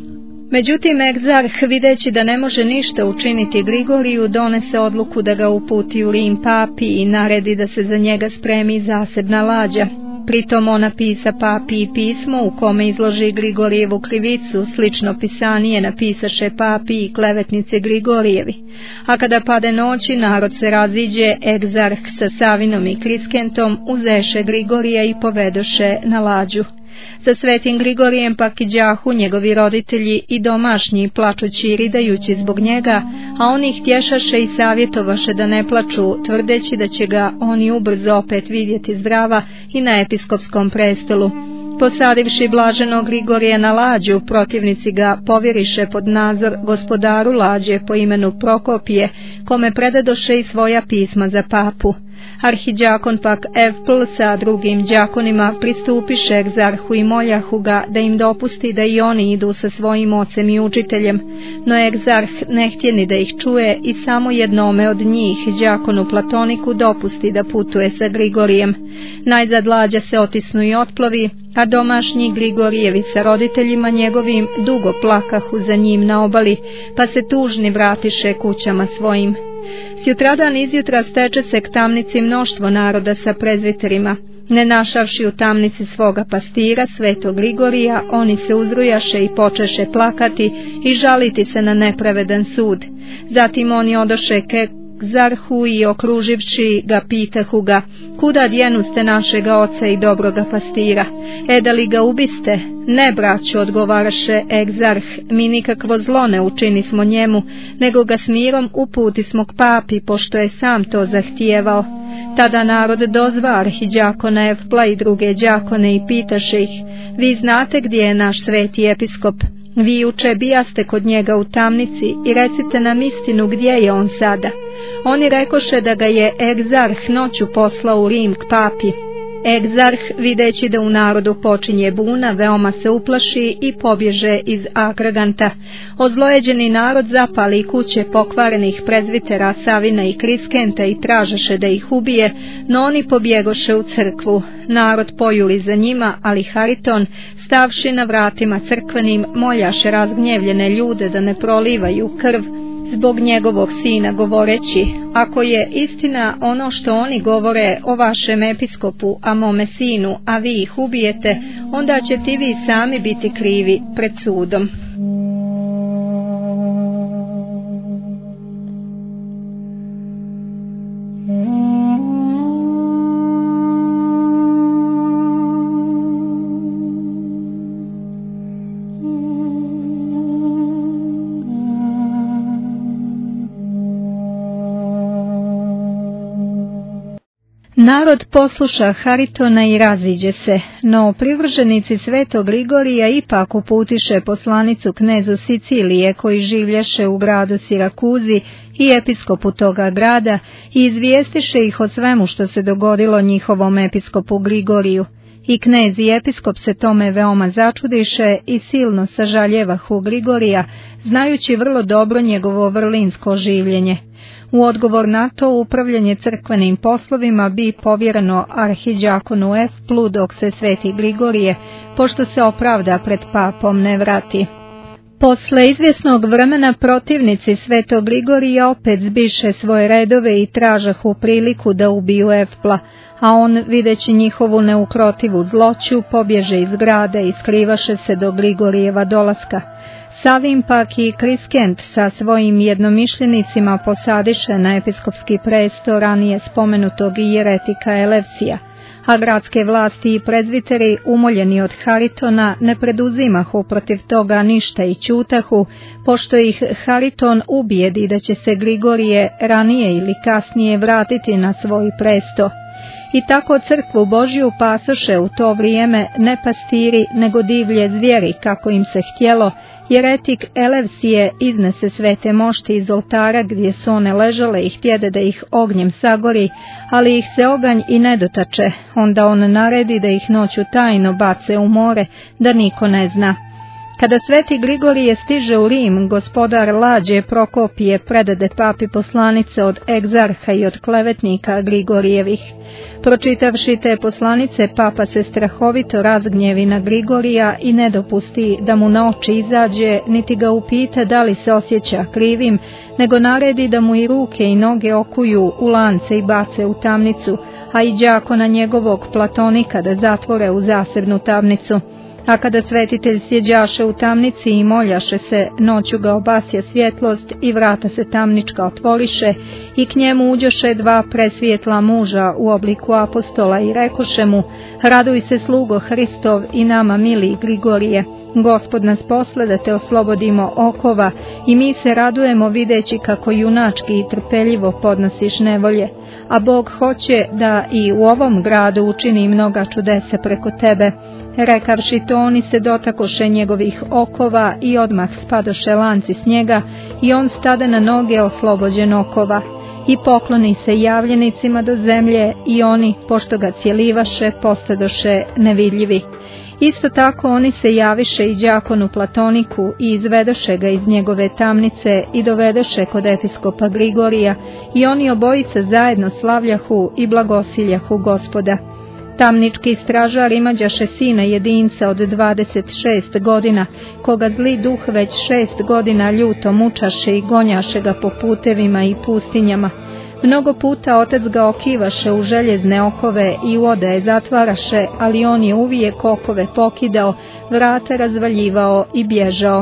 Međutim, egzarh, videći da ne može ništa učiniti Grigoriju, donese odluku da ga uputi u Rim papi i naredi da se za njega spremi zasebna lađa. Pritom on napisa papi i pismo u kome izloži Grigorijevu krivicu, slično pisanije napisaše papi i klevetnice Grigorijevi. A kada pade noći, narod se raziđe, egzarh sa Savinom i Kriskentom uzeše Grigorija i povedoše na lađu. Sa svetim Grigorijem pak iđahu njegovi roditelji i domašnji, plačući i ridajući zbog njega, a oni ih tješaše i savjetovaše da ne plaču, tvrdeći da će ga oni ubrzo opet vidjeti zdrava i na episkopskom prestolu. Posadivši blaženog Grigorija na lađu, protivnici ga povjeriše pod nadzor gospodaru lađe po imenu Prokopije, kome predadoše i svoja pisma za papu. Arhidžakon pak Evpl sa drugim đakonima pristupiše egzarhu i moljahu ga da im dopusti da i oni idu sa svojim ocem i učiteljem, no egzarh ne htjeni da ih čuje i samo jednome od njih, đakonu Platoniku, dopusti da putuje sa Grigorijem. Najzad lađa se otisnu i otplovi, a domašnji Grigorijevi sa roditeljima njegovim dugo plakahu za njim na obali, pa se tužni vratiše kućama svojim. Sjutradan izjutra steče se k tamnici mnoštvo naroda sa prezviterima. Ne našavši u tamnici svoga pastira, svetog Grigorija, oni se uzrujaše i počeše plakati i žaliti se na nepravedan sud. Zatim oni odoše ke egzarhu i okruživši ga pitahu ga: kuda djenuste našega oca i dobroga pastira? Da li ga ubiste? Ne, braćo, odgovaraše egzarh, mi nikakvo zlo ne učinismo njemu, nego ga s mirom uputismo k papi, pošto je sam to zahtijevao. Tada narod dozva arhidžakona Evpla i druge đakone i pitaše ih: vi znate gdje je naš sveti episkop? Vi juče bijaste kod njega u tamnici i recite nam istinu gdje je on sada. Oni rekoše da ga je egzarh noću poslao u Rim k papi. Egzarh, videći da u narodu počinje buna, veoma se uplaši i pobježe iz Agraganta. Ozlojeđeni narod zapali kuće pokvarenih prezvitera Savina i Kriskenta i tražeše da ih ubije, no oni pobjegoše u crkvu. Narod pojuli za njima, ali Hariton, stavši na vratima crkvenim, moljaše razgnjevljene ljude da ne prolivaju krv zbog njegovog sina, govoreći: ako je istina ono što oni govore o vašem episkopu, a mome sinu, a vi ih ubijete, onda ćete vi sami biti krivi pred sudom. Narod posluša Haritona i raziđe se, no privrženici svetog Grigorija ipak uputiše poslanicu knezu Sicilije, koji življeše u gradu Sirakuzi, i episkopu toga grada, i izvijestiše ih o svemu što se dogodilo njihovom episkopu Grigoriju. I knez i episkop se tome veoma začudiše i silno sažaljevahu Grigorija, znajući vrlo dobro njegovo vrlinsko življenje. U odgovor na to upravljanje crkvenim poslovima bi povjereno arhidžakonu Evplu, dok se sveti Grigorije, pošto se opravda pred papom, ne vrati. Posle izvjesnog vremena protivnici svetog Grigorija opet zbiše svoje redove i tražahu priliku da ubiju Evpla, a on, videći njihovu neukrotivu zloću, pobježe iz grada i skrivaše se do Grigorijeva dolaska. Savin pak i Kriskent sa svojim jednomišljenicima posadiše na episkopski presto ranije spomenutog jeretika Elevsija, a gradske vlasti i prezviteri, umoljeni od Haritona, ne preduzimahu protiv toga ništa i ćutahu, pošto ih Hariton ubijedi da će se Grigorije ranije ili kasnije vratiti na svoj presto. I tako crkvu Božju pasoše u to vrijeme ne pastiri, nego divlje zvijeri, kako im se htjelo. Jeretik Elevsije iznese svete mošti iz oltara gdje su one ležale i htjede da ih ognjem sagori, ali ih se oganj i ne dotače. Onda on naredi da ih noću tajno bace u more, da niko ne zna. Kada sveti Grigorije stiže u Rim, gospodar Lađe Prokopije predade papi poslanice od egzarha i od klevetnika Grigorijevih. Pročitavši te poslanice, papa se strahovito razgnjevi na Grigorija i ne dopusti da mu na oči izađe, niti ga upita da li se osjeća krivim, nego naredi da mu i ruke i noge okuju u lance i bace u tamnicu, a i đakona njegovog Platonika da zatvore u zasebnu tamnicu. A kada svetitelj sjeđaše u tamnici i moljaše se, noću ga obasja svjetlost i vrata se tamnička otvoriše i k njemu uđoše dva presvijetla muža u obliku apostola i rekoše mu: raduj se, slugo Hristov i nama mili Grigorije, Gospod nas posle da te oslobodimo okova i mi se radujemo videći kako junački i trpeljivo podnosiš nevolje, a Bog hoće da i u ovom gradu učini mnoga čudesa preko tebe. Rekavši to, oni se dotakoše njegovih okova i odmah spadoše lanci s njega i on stade na noge oslobođen okova. I pokloni se javljenicima do zemlje i oni, pošto ga cjelivaše, postadoše nevidljivi. Isto tako oni se javiše i đakonu Platoniku i izvedoše ga iz njegove tamnice i dovedoše kod episkopa Grigorija i oni obojica zajedno slavljahu i blagosiljahu Gospoda. Tamnički stražar imađaše sina jedinca od 26 godina, koga zli duh već 6 godina ljuto mučaše i gonjaše ga po putevima i pustinjama. Mnogo puta otac ga okivaše u željezne okove i u odaje zatvaraše, ali on je uvijek okove pokidao, vrata razvaljivao i bježao.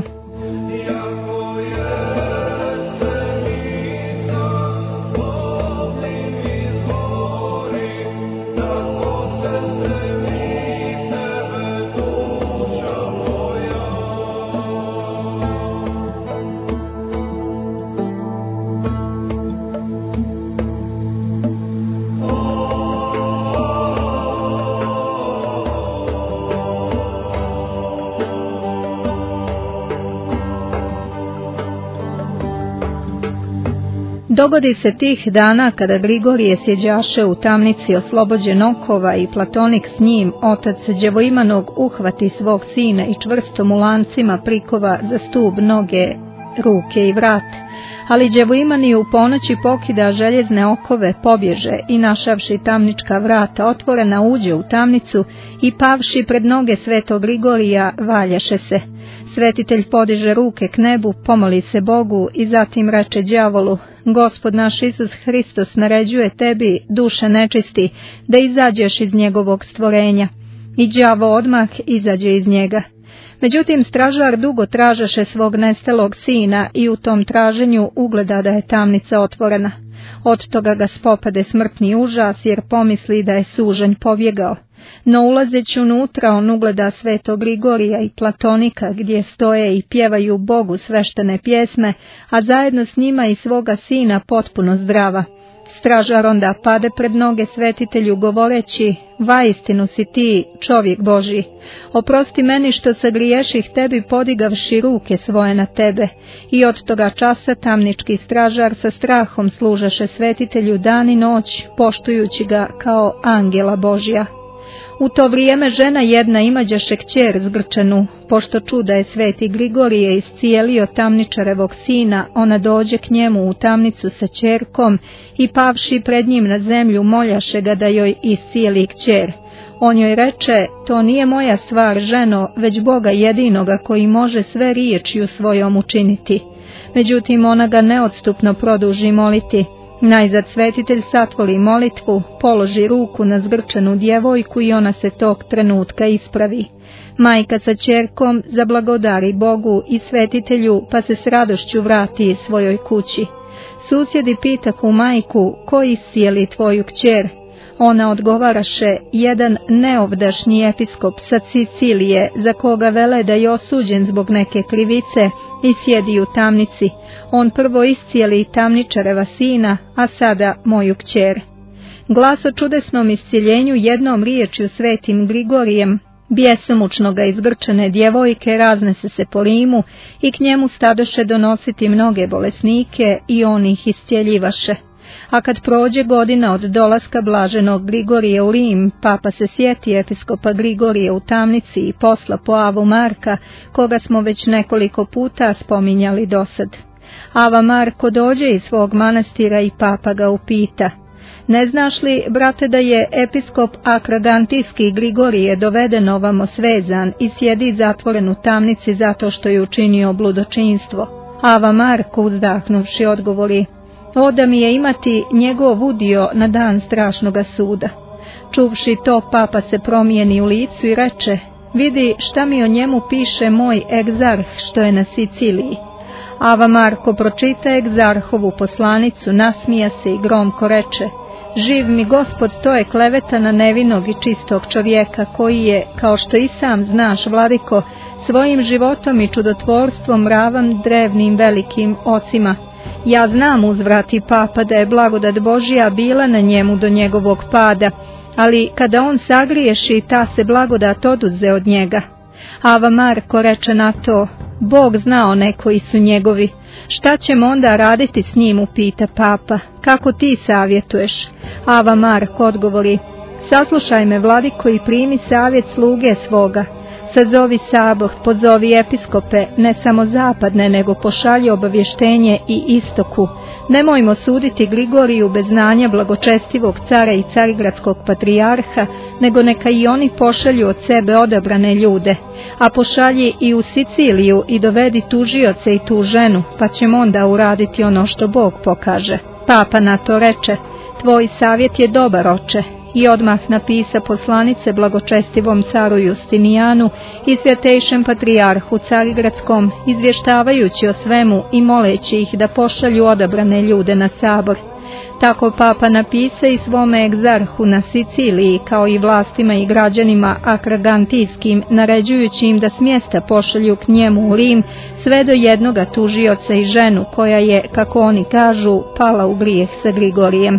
Dogodi se tih dana kada Grigorije sjeđaše u tamnici oslobođen okova i Platonik s njim, otac Đevoimanog uhvati svog sina i čvrstom u lancima prikova za stub noge, ruke i vrat. Ali Đevoimani u ponoći pokida željezne okove, pobježe i našavši tamnička vrata otvorena uđe u tamnicu i pavši pred noge svetog Grigorija valjaše se. Svetitelj podiže ruke k nebu, pomoli se Bogu i zatim reče đavolu: Gospod naš Isus Hristos naređuje tebi, duše nečisti, da izađeš iz njegovog stvorenja. I đavo odmah izađe iz njega. Međutim, stražar dugo tražaše svog nestalog sina i u tom traženju ugleda da je tamnica otvorena. Od toga ga spopade smrtni užas jer pomisli da je sužanj pobjegao. No ulazeći unutra on ugleda svetog Grigorija i Platonika gdje stoje i pjevaju Bogu sveštene pjesme, a zajedno s njima i svoga sina potpuno zdrava. Stražar onda pade pred noge svetitelju govoreći: vaistinu si ti čovjek Božji, oprosti meni što sagriješih tebi podigavši ruke svoje na tebe. I od toga časa tamnički stražar sa strahom služaše svetitelju dan i noć, poštujući ga kao angela Božja. U to vrijeme žena jedna imađaše kćer zgrčenu, pošto čuda je sveti Grigorije iscijelio tamničarevog sina, ona dođe k njemu u tamnicu sa ćerkom i pavši pred njim na zemlju moljaše ga da joj iscijeli kćer. On joj reče: to nije moja stvar, ženo, već Boga jedinoga koji može sve riječju svojom učiniti. Međutim, ona ga neodstupno produži moliti. Najzad svetitelj satvori molitvu, položi ruku na zgrčenu djevojku i ona se tog trenutka ispravi. Majka sa ćerkom zablagodari Bogu i svetitelju, pa se s radošću vrati svojoj kući. Susjedi pitahu majku: ko iscijeli tvoju kćer? Ona odgovaraše: jedan neovdašnji episkop sa Sicilije, za koga vele da je osuđen zbog neke krivice i sjedi u tamnici. On prvo iscijeli tamničareva sina, a sada moju kćer. Glas o čudesnom iscjeljenju jednom riječju svetim Grigorijem, bjesomučnoga izgrčene djevojke, raznese se po Rimu i k njemu stadoše donositi mnoge bolesnike i on ih iscjeljivaše. A kad prođe godina od dolaska blaženog Grigorija u Rim, papa se sjeti episkopa Grigorija u tamnici i posla po Avu Marka, koga smo već nekoliko puta spominjali dosad. Ava Marko dođe iz svog manastira i papa ga upita: ne znaš li, brate, da je episkop Akragantijski Grigorije doveden ovamo svezan i sjedi zatvoren u tamnici zato što je učinio bludočinstvo? Ava Marko uzdahnuvši odgovori: o da mi je imati njegov udio na dan strašnoga suda. Čuvši to, papa se promijeni u licu i reče: vidi šta mi o njemu piše moj egzarh što je na Siciliji. Ava Marko pročita egzarhovu poslanicu, nasmija se i gromko reče: živ mi Gospod, to je kleveta na nevinog i čistog čovjeka koji je, kao što i sam znaš, vladiko, svojim životom i čudotvorstvom ravan drevnim velikim ocima. Ja znam, uzvrati papa, da je blagodat Božja bila na njemu do njegovog pada, ali kada on sagriješi, ta se blagodat oduze od njega. Ava Marko reče na to: Bog zna one koji su njegovi. Šta ćemo onda raditi s njim, upita papa. Kako ti savjetuješ? Ava Marko odgovori: saslušaj me, vladiko, i primi savjet sluge svoga. Sazovi sabor, pozovi episkope, ne samo zapadne, nego pošalji obavještenje i istoku. Nemojmo suditi Grigoriju bez znanja blagočestivog cara i carigradskog patrijarha, nego neka i oni pošalju od sebe odabrane ljude. A pošalji i u Siciliju i dovedi tužioce i tu ženu, pa ćemo onda uraditi ono što Bog pokaže. Papa na to reče: tvoj savjet je dobar, oče. I odmah napisa poslanice blagočestivom caru Justinijanu i svjatejšem patrijarhu carigradskom, izvještavajući o svemu i moleći ih da pošalju odabrane ljude na sabor. Tako papa napisa i svome egzarhu na Siciliji, kao i vlastima i građanima akragantijskim, naređujući im da s mjesta pošalju k njemu u Rim sve do jednoga tužioca i ženu koja je, kako oni kažu, pala u grijeh sa Grigorijem.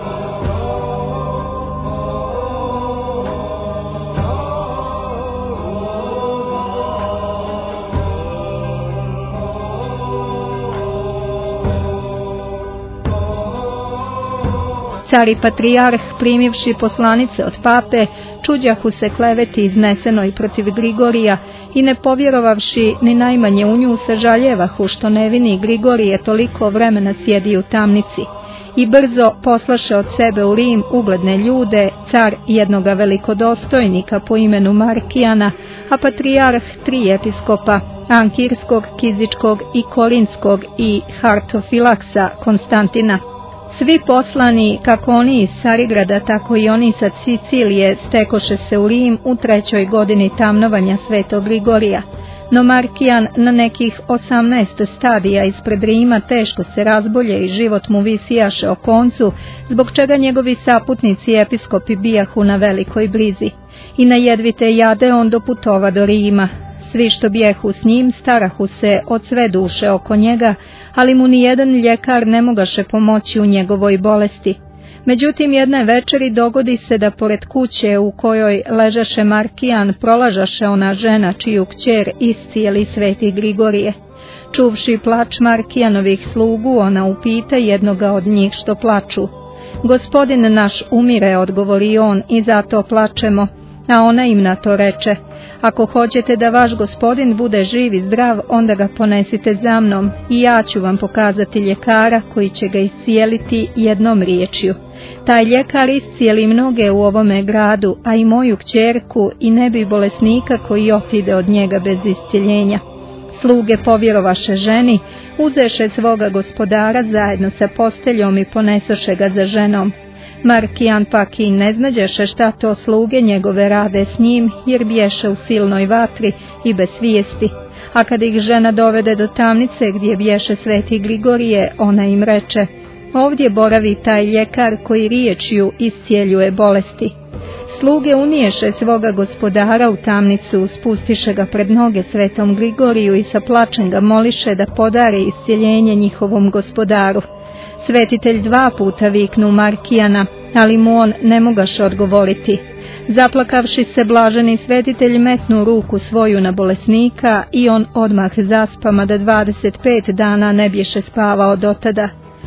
Car i patrijarh, primivši poslanice od pape, čuđahu se kleveti iznesenoj protiv Grigorija i ne povjerovavši ni najmanje u nju, sažaljevahu što nevini Grigorije toliko vremena sjedi u tamnici. I brzo poslaše od sebe u Rim ugledne ljude, car jednoga velikodostojnika po imenu Markijana, a patrijarh 3 episkopa, Ankirskog, Kizičkog i Korinskog i Hartofilaksa Konstantina. Svi poslani, kako oni iz Carigrada, tako i oni sa Sicilije, stekoše se u Rim u 3. godini tamnovanja svetog Grigorija. No Markijan na nekih 18 stadija ispred Rima teško se razbolje i život mu visijaše o koncu, zbog čega njegovi saputnici episkopi bijahu na velikoj brizi. I na jedvite jade on doputova do Rima. Svi što bijehu s njim starahu se od sve duše oko njega, ali mu nijedan ljekar ne mogaše pomoći u njegovoj bolesti. Međutim, jedne večeri dogodi se da pored kuće u kojoj ležaše Markijan prolažaše ona žena čiju kćer iscijeli sveti Grigorije. Čuvši plač Markijanovih slugu, ona upita jednoga od njih što plaču. Gospodin naš umire, odgovori on, i zato plačemo. A ona im na to reče: ako hoćete da vaš gospodin bude živ i zdrav, onda ga ponesite za mnom i ja ću vam pokazati ljekara koji će ga iscijeliti jednom riječju. Taj ljekar iscijeli mnoge u ovome gradu, a i moju kćerku, i ne bi bolesnika koji otide od njega bez iscjeljenja. Sluge povjerovaše ženi, uzeše svoga gospodara zajedno sa posteljom i ponesoše ga za ženom. Markijan pak i ne znađeše šta to sluge njegove rade s njim, jer bješe u silnoj vatri i bez svijesti. A kad ih žena dovede do tamnice gdje bješe sveti Grigorije, ona im reče: ovdje boravi taj ljekar koji riječju iscijeljuje bolesti. Sluge uniješe svoga gospodara u tamnicu, spustiše ga pred noge svetom Grigoriju i sa plačem ga moliše da podare iscijeljenje njihovom gospodaru. Svetitelj 2 puta viknu Markijana, ali mu on ne mogaše odgovoriti. Zaplakavši se, blaženi svetitelj metnu ruku svoju na bolesnika i on odmah zaspa, mada 25 dana ne bješe spavao do tada.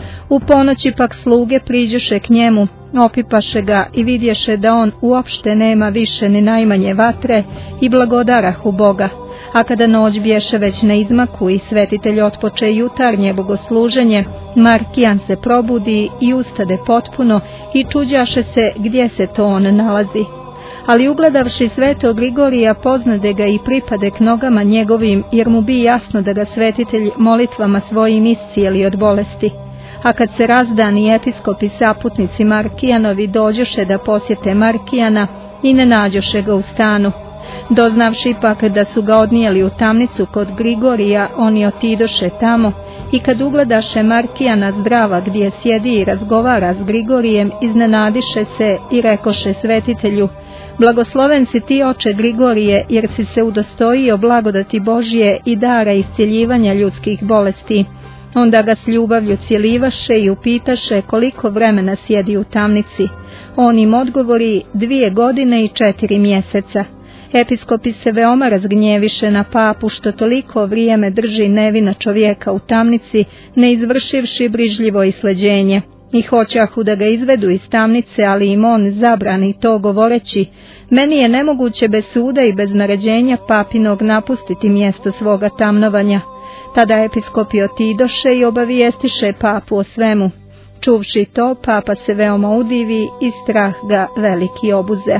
U ponoći pak sluge priđoše k njemu, opipaše ga i vidješe da on uopšte nema više ni najmanje vatre i blagodarahu Boga. A kada noć bješe već na izmaku i svetitelj otpoče jutarnje bogosluženje, Markijan se probudi i ustade potpuno i čuđaše se gdje se to on nalazi. Ali ugledavši svetog Grigorija poznade ga i pripade k nogama njegovim, jer mu bi jasno da ga svetitelj molitvama svojim iscijeli od bolesti. A kad se razdani episkopi saputnici Markijanovi dođoše da posjete Markijana i ne nađoše ga u stanu. Doznavši ipak da su ga odnijeli u tamnicu kod Grigorija, oni otidoše tamo i kad ugledaše Markijana zdrava gdje sjedi i razgovara s Grigorijem, iznenadiše se i rekoše svetitelju: Blagosloven si ti, oče Grigorije, jer si se udostojio blagodati Božje i dara iscjeljivanja ljudskih bolesti. Onda ga s ljubavlju cjelivaše i upitaše koliko vremena sjedi u tamnici. On im odgovori 2 godine i 4 mjeseca. Episkopi se veoma razgnjeviše na papu što toliko vrijeme drži nevina čovjeka u tamnici, ne izvršivši brižljivo isleđenje. I hoćahu da ga izvedu iz tamnice, ali im on zabrani to govoreći: meni je nemoguće bez suda i bez naređenja papinog napustiti mjesto svoga tamnovanja. Tada episkopi otidoše i obavijestiše papu o svemu. Čuvši to, papa se veoma udivi i strah ga veliki obuze.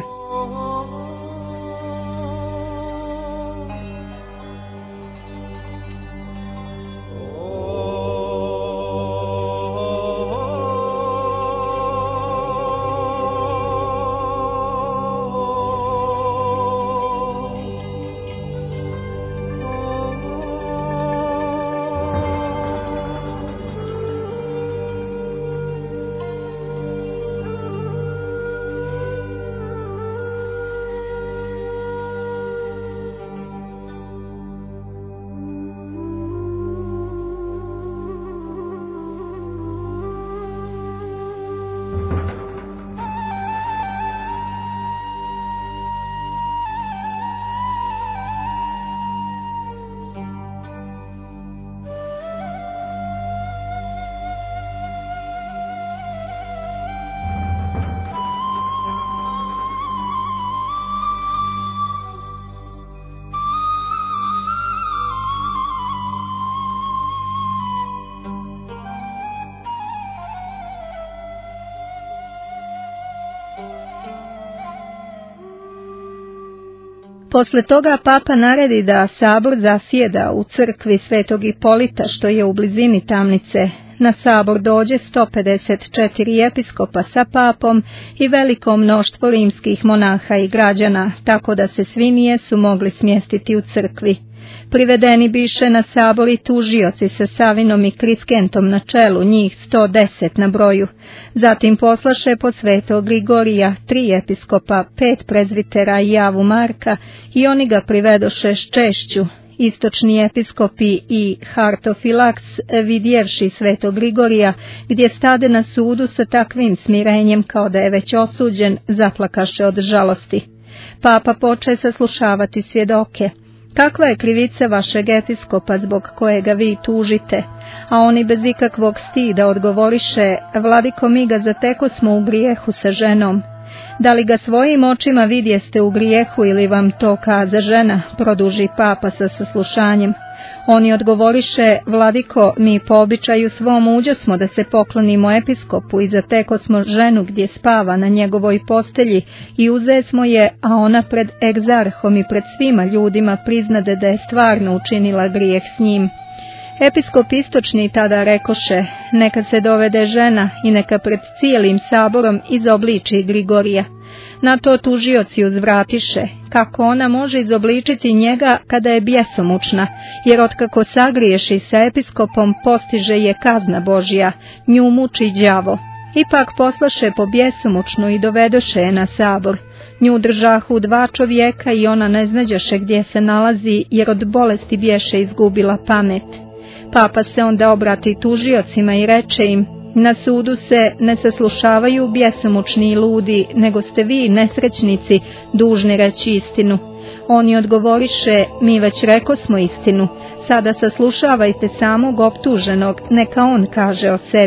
Posle toga papa naredi da sabor zasjeda u crkvi svetog Ipolita što je u blizini tamnice. Na sabor dođe 154 episkopa sa papom i veliko mnoštvo rimskih monaha i građana, tako da se svi nijesu mogli smjestiti u crkvi. Privedeni biše na sabor i tužioci sa Savinom i Kriskentom na čelu, njih 110 na broju. Zatim poslaše po svetog Grigorija 3 episkopa, 5 prezvitera i javu Marka i oni ga privedoše s češću. Istočni episkopi i Hartofilaks, vidjevši svetog Grigorija gdje stade na sudu sa takvim smirenjem kao da je već osuđen, zaplakaše od žalosti. Papa poče saslušavati svjedoke. Kakva je krivica vašeg episkopa zbog kojega vi tužite? A oni bez ikakvog stida odgovoriše: vladiko, mi ga zateko smo u grijehu sa ženom. Da li ga svojim očima vidjeste u grijehu ili vam to kaza žena? Produži papa sa saslušanjem. Oni odgovoriše: vladiko, mi po običaju svom uđosmo da se poklonimo episkopu i zateko smo ženu gdje spava na njegovoj postelji i uzesmo je, a ona pred egzarhom i pred svima ljudima priznade da je stvarno učinila grijeh s njim. Episkop istočni tada rekoše: neka se dovede žena i neka pred cijelim saborom izobliči Grigorija. Na to tužioci uzvratiše: kako ona može izobličiti njega kada je bjesomučna, jer otkako sagriješi sa episkopom postiže je kazna Božja, nju muči đavo. Ipak poslaše po bjesomučnu i dovedoše je na sabor. Nju držahu 2 čovjeka i ona ne znađaše gdje se nalazi, jer od bolesti bješe izgubila pamet. Papa se onda obrati tužiocima i reče im: na sudu se ne saslušavaju bjesomučni i ludi, nego ste vi, nesrećnici, dužni reći istinu. Oni odgovoriše: mi već rekosmo istinu, sada saslušavajte samog optuženog, neka on kaže o sebi.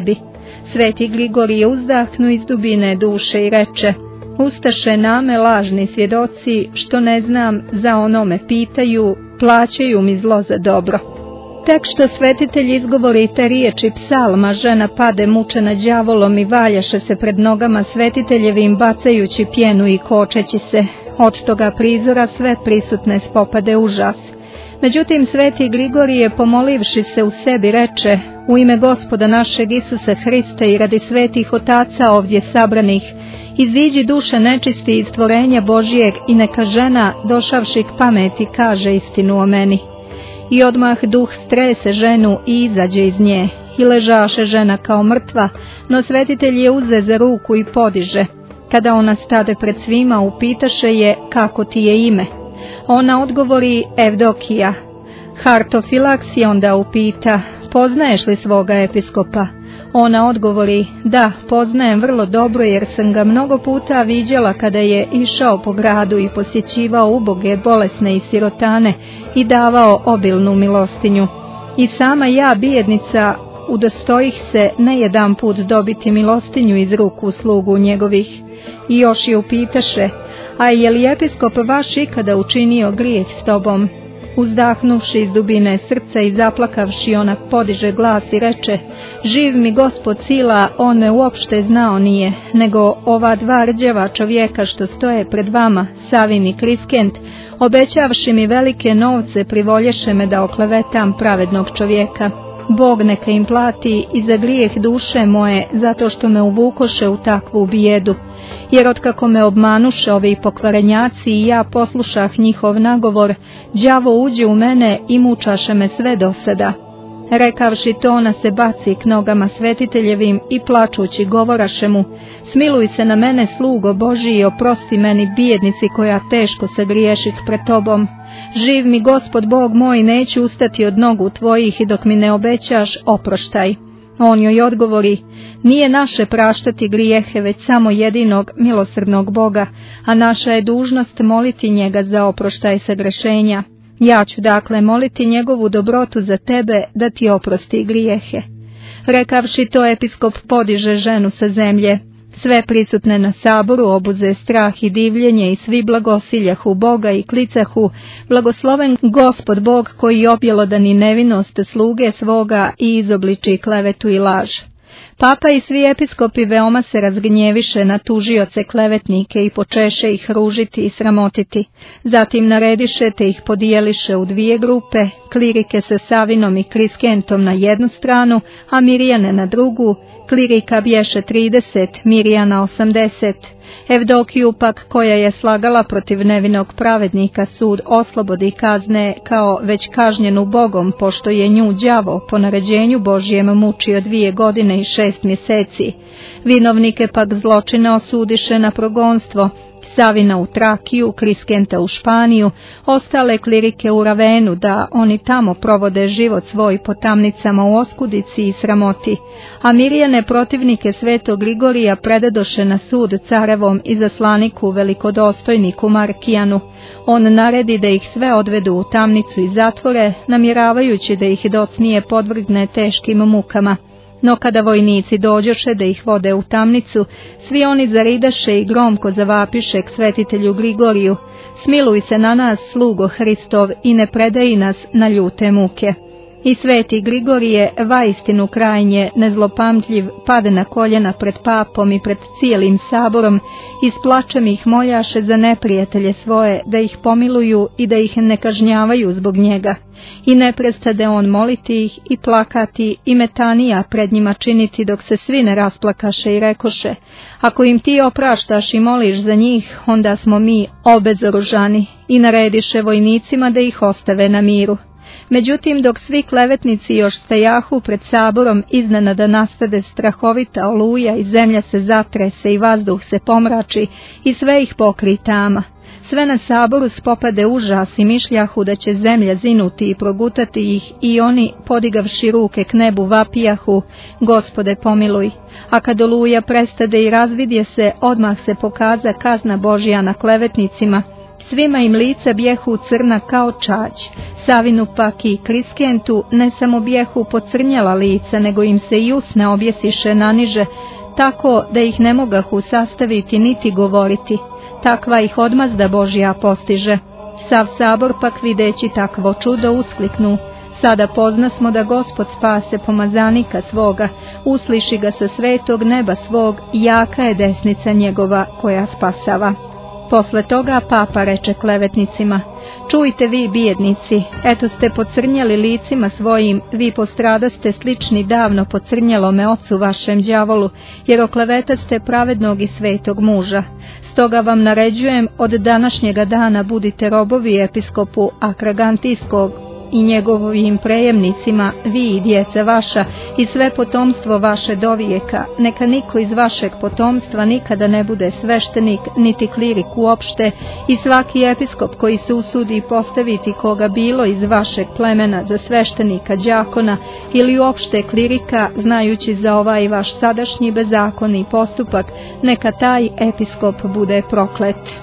Sveti Grigorije uzdahnu iz dubine duše i reče: Ustaše name lažni svjedoci, što ne znam, za onome pitaju, plaćaju mi zlo za dobro. Tek što svetitelj izgovori te riječi psalma, žena pade mučena đavolom i valjaše se pred nogama svetiteljevim, bacajući pjenu i kočeći se. Od toga prizora sve prisutne spopade užas. Međutim, sveti Grigorije, pomolivši se u sebi, reče: U ime Gospoda našeg Isusa Hrista i radi svetih otaca ovdje sabranih, iziđi duše nečisti iz stvorenja Božijeg i neka žena, došavši k pameti, kaže istinu o meni. I odmah duh strese ženu i izađe iz nje. I ležaše žena kao mrtva, no svetitelj je uze za ruku i podiže. Kada ona stade pred svima, upitaše je: Kako ti je ime? Ona odgovori: Evdokija. Hartofilaks je onda upita: Poznaješ li svoga episkopa? Ona odgovori: Da, poznajem vrlo dobro, jer sam ga mnogo puta viđala kada je išao po gradu i posjećivao uboge, bolesne i sirotane i davao obilnu milostinju. I sama ja, bijednica, udostojih se ne jedan put dobiti milostinju iz ruku slugu njegovih. I još je upitaše: A je li episkop vaš ikada učinio grijeh s tobom? Uzdahnuvši iz dubine srca i zaplakavši, ona podiže glas i reče: Živ mi Gospod sila, on me uopšte znao nije, nego ova dva rđava čovjeka što stoje pred vama, Savin i Kriskent, obećavši mi velike novce, privolješe me da oklevetam pravednog čovjeka. Bog neka im plati i za grijeh duše moje, zato što me uvukoše u takvu bijedu. Jer otkako me obmanuše ovi pokvarenjaci i ja poslušah njihov nagovor, đavo uđe u mene i mučaše me sve do sada. Rekavši to, ona se baci k nogama svetiteljevim i plačući govoraše mu: Smiluj se na mene, slugo Božiji, i oprosti meni, bijednici, koja teško se griješih pred tobom. Živ mi Gospod Bog moj, neću ustati od nogu tvojih i dok mi ne obećaš oproštaj. On joj odgovori: Nije naše praštati grijehe, već samo jedinog milosrdnog Boga, a naša je dužnost moliti njega za oproštaj sagrešenja. Ja ću dakle moliti njegovu dobrotu za tebe, da ti oprosti grijehe. Rekavši to, episkop podiže ženu sa zemlje. Sve prisutne na saboru obuze strah i divljenje i svi blagosiljahu Boga i klicahu: Blagosloven Gospod Bog, koji objelodani nevinost sluge svoga i izobliči klevetu i laž. Papa i svi episkopi veoma se razgnjeviše na tužioce klevetnike i počeše ih ružiti i sramotiti. Zatim narediše te ih podijeliše u dvije grupe, klirike sa Savinom i Kriskentom na jednu stranu, a Mirjane na drugu. Klirika bješe 30, Mirjana 80. Evdokiju pak, koja je slagala protiv nevinog pravednika, sud oslobodi kazne kao već kažnjenu Bogom, pošto je nju đavo po naređenju Božijem mučio 2 godine i 6 mjeseci. Vinovnike pak zločina osudiše na progonstvo, Savina u Trakiju, Kriskenta u Španiju, ostale klirike u Ravenu, da oni tamo provode život svoj po tamnicama u oskudici i sramoti. A Mirjane, protivnike svetog Grigorija, predadoše na sud carevom izaslaniku velikodostojniku Markijanu. On naredi da ih sve odvedu u tamnicu i zatvore, namjeravajući da ih docnije podvrgne teškim mukama. No kada vojnici dođoše da ih vode u tamnicu, svi oni zaridaše i gromko zavapiše k svetitelju Grigoriju: Smiluj se na nas, slugo Hristov, i ne predaji nas na ljute muke. I sveti Grigorije, vaistinu krajnje nezlopamtljiv, pade na koljena pred papom i pred cijelim saborom i s plačem ih moljaše za neprijatelje svoje, da ih pomiluju i da ih ne kažnjavaju zbog njega. I ne prestade on moliti ih i plakati i metanija pred njima činiti, dok se svi ne rasplakaše i rekoše: Ako im ti opraštaš i moliš za njih, onda smo mi obezoružani. I narediše vojnicima da ih ostave na miru. Međutim, dok svi klevetnici još stajahu pred saborom, iznenada nastade strahovita oluja i zemlja se zatrese i vazduh se pomrači i sve ih pokri tama. Sve na saboru spopade užas i mišljahu da će zemlja zinuti i progutati ih, i oni, podigavši ruke k nebu, vapijahu: Gospode, pomiluj. A kad oluja prestade i razvidje se, odmah se pokaza kazna Božja na klevetnicima. Svima im lica bjehu crna kao čađ. Savinu pak i Kriskentu ne samo bjehu pocrnjala lica, nego im se i usne objesiše naniže, tako da ih ne mogahu sastaviti niti govoriti. Takva ih odmazda Božja postiže. Sav sabor pak videći takvo čudo uskliknu: sada poznasmo da Gospod spase pomazanika svoga, usliši ga sa svetog neba svog, jaka je desnica njegova koja spasava. Posle toga papa reče klevetnicima: čujte vi bijednici, eto ste pocrnjali licima svojim, vi postradaste slični davno pocrnjalome ocu vašem đavolu, jer oklevetaste pravednog i svetog muža. Stoga vam naređujem, od današnjega dana budite robovi episkopu Akragantijskog i njegovim prejemnicima, vi i djeca vaša i sve potomstvo vaše dovijeka. Neka niko iz vašeg potomstva nikada ne bude sveštenik niti klirik uopšte, i svaki episkop koji se usudi postaviti koga bilo iz vašeg plemena za sveštenika, đakona ili uopšte klirika, znajući za ovaj vaš sadašnji bezzakonni postupak, neka taj episkop bude proklet.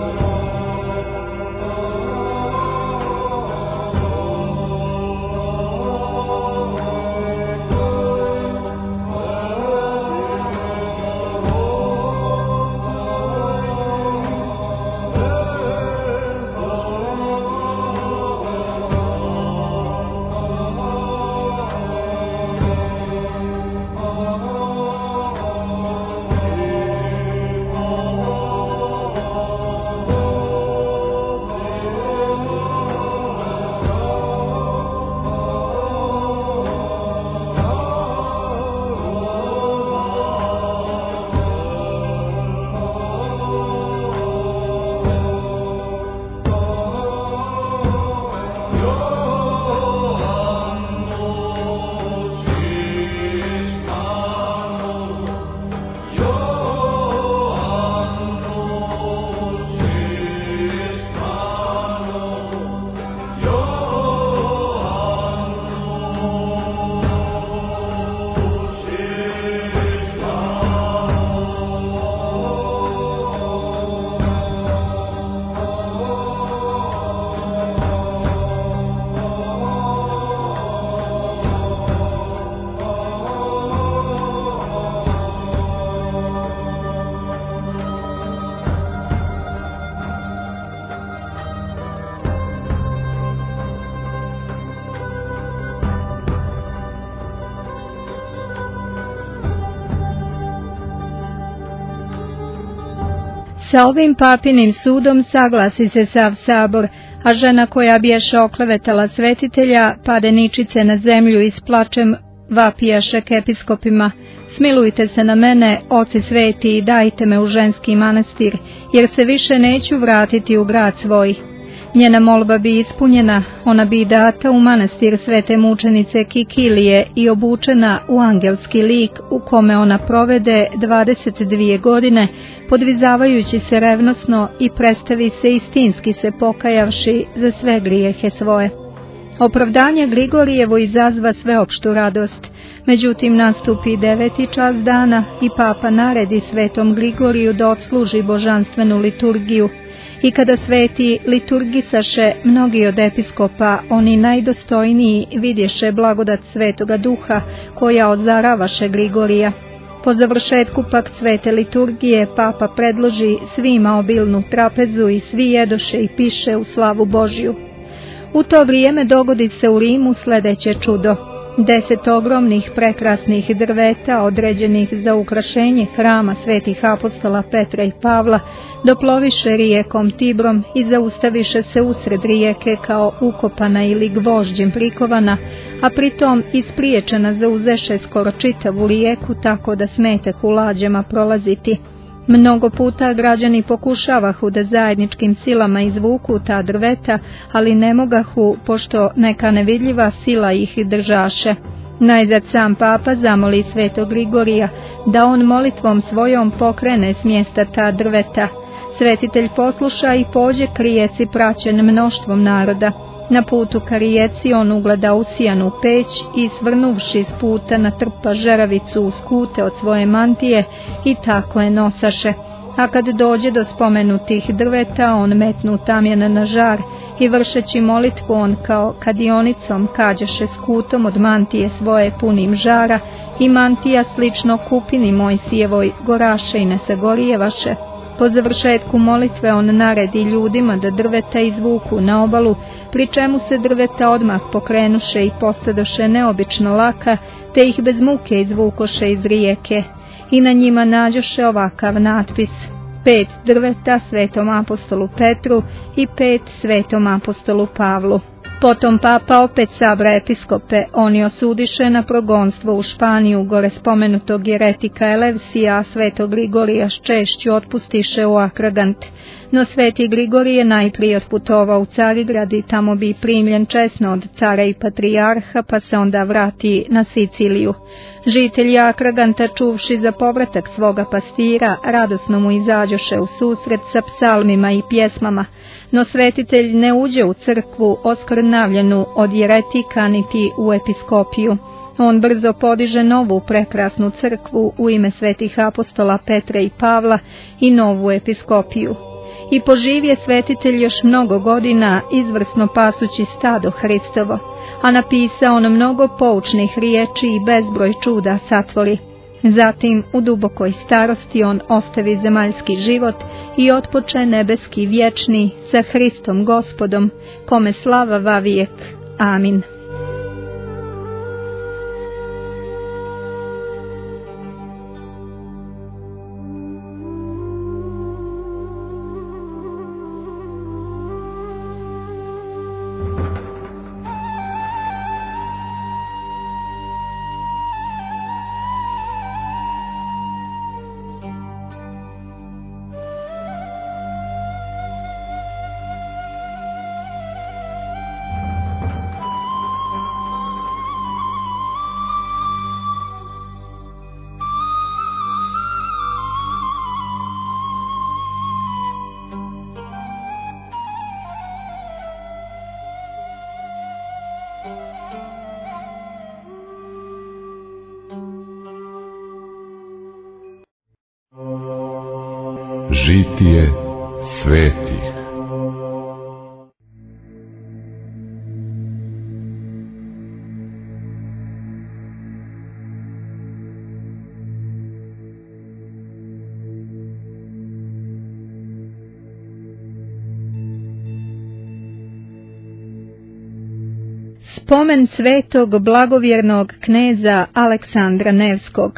Sa ovim papinim sudom saglasi se sav sabor, a žena koja biješe oklevetala svetitelja pade ničice na zemlju i s plačem vapijaše k episkopima: smilujte se na mene, oci sveti, i dajte me u ženski manastir, jer se više neću vratiti u grad svoj. Njena molba bi ispunjena, ona bi data u manastir svete mučenice Kikilije i obučena u angelski lik, u kome ona provede 22 godine, podvizavajući se revnosno i predstavi se istinski se pokajavši za sve grijehe svoje. Opravdanje Grigorijevo izazva sveopštu radost. Međutim, nastupi 9. čas dana i papa naredi svetom Grigoriju da odsluži božanstvenu liturgiju. I kada sveti liturgisaše, mnogi od episkopa, oni najdostojniji, vidješe blagodat svetoga duha koja odzaravaše Grigorija. Po završetku pak svete liturgije papa predloži svima obilnu trapezu i svi jedoše i piše u slavu Božju. U to vrijeme dogodi se u Rimu sljedeće čudo. 10 ogromnih prekrasnih drveta određenih za ukrašenje hrama svetih apostola Petra i Pavla doploviše rijekom Tibrom i zaustaviše se usred rijeke kao ukopana ili gvožđem prikovana, a pritom ispriječena zauzeše skoro čitavu rijeku tako da smetehu lađama prolaziti. Mnogo puta građani pokušavahu da zajedničkim silama izvuku ta drveta, ali ne mogahu, pošto neka nevidljiva sila ih držaše. Najzad sam papa zamoli svetog Grigorija da on molitvom svojom pokrene s mjesta ta drveta. Svetitelj posluša i pođe k rijeci praćen mnoštvom naroda. Na putu ka rijeci on ugleda usijanu peć i svrnuvši s puta natrpa žeravicu u skute od svoje mantije i tako je nosaše. A kad dođe do spomenutih drveta, on metnu tamjan na žar i vršeći molitvu on kao kadionicom kađaše skutom od mantije svoje punim žara i mantija slično kupini Mojsijevoj goraše i ne sagorijevaše. Po završetku molitve on naredi ljudima da drveta izvuku na obalu, pri čemu se drveta odmah pokrenuše i postadoše neobično laka, te ih bez muke izvukoše iz rijeke. I na njima nađoše ovakav natpis: 5 drveta svetom apostolu Petru i 5 svetom apostolu Pavlu. Potom papa opet sabra episkope, oni osudiše na progonstvo u Španiju gore spomenutog jeretika Elevsija, a svetog Grigorija s češću otpustiše u Akragant. No sveti Grigorije najprije otputovao u Carigrad i tamo bi primljen česno od cara i patrijarha, pa se onda vrati na Siciliju. Žitelji Akraganta, čuvši za povratak svoga pastira, radosno mu izađoše u susret sa psalmima i pjesmama, no svetitelj ne uđe u crkvu oskrnavljenu od jeretika niti u episkopiju. On brzo podiže novu prekrasnu crkvu u ime svetih apostola Petra i Pavla i novu episkopiju. I poživje svetitelj još mnogo godina, izvrsno pasući stado Hristovo, a napisao on mnogo poučnih riječi i bezbroj čuda satvori. Zatim u dubokoj starosti on ostavi zemaljski život i otpoče nebeski vječni sa Hristom Gospodom, kome slava vavijek. Amin. Žitije svetih. Spomen svetog blagovjernog kneza Aleksandra Nevskog.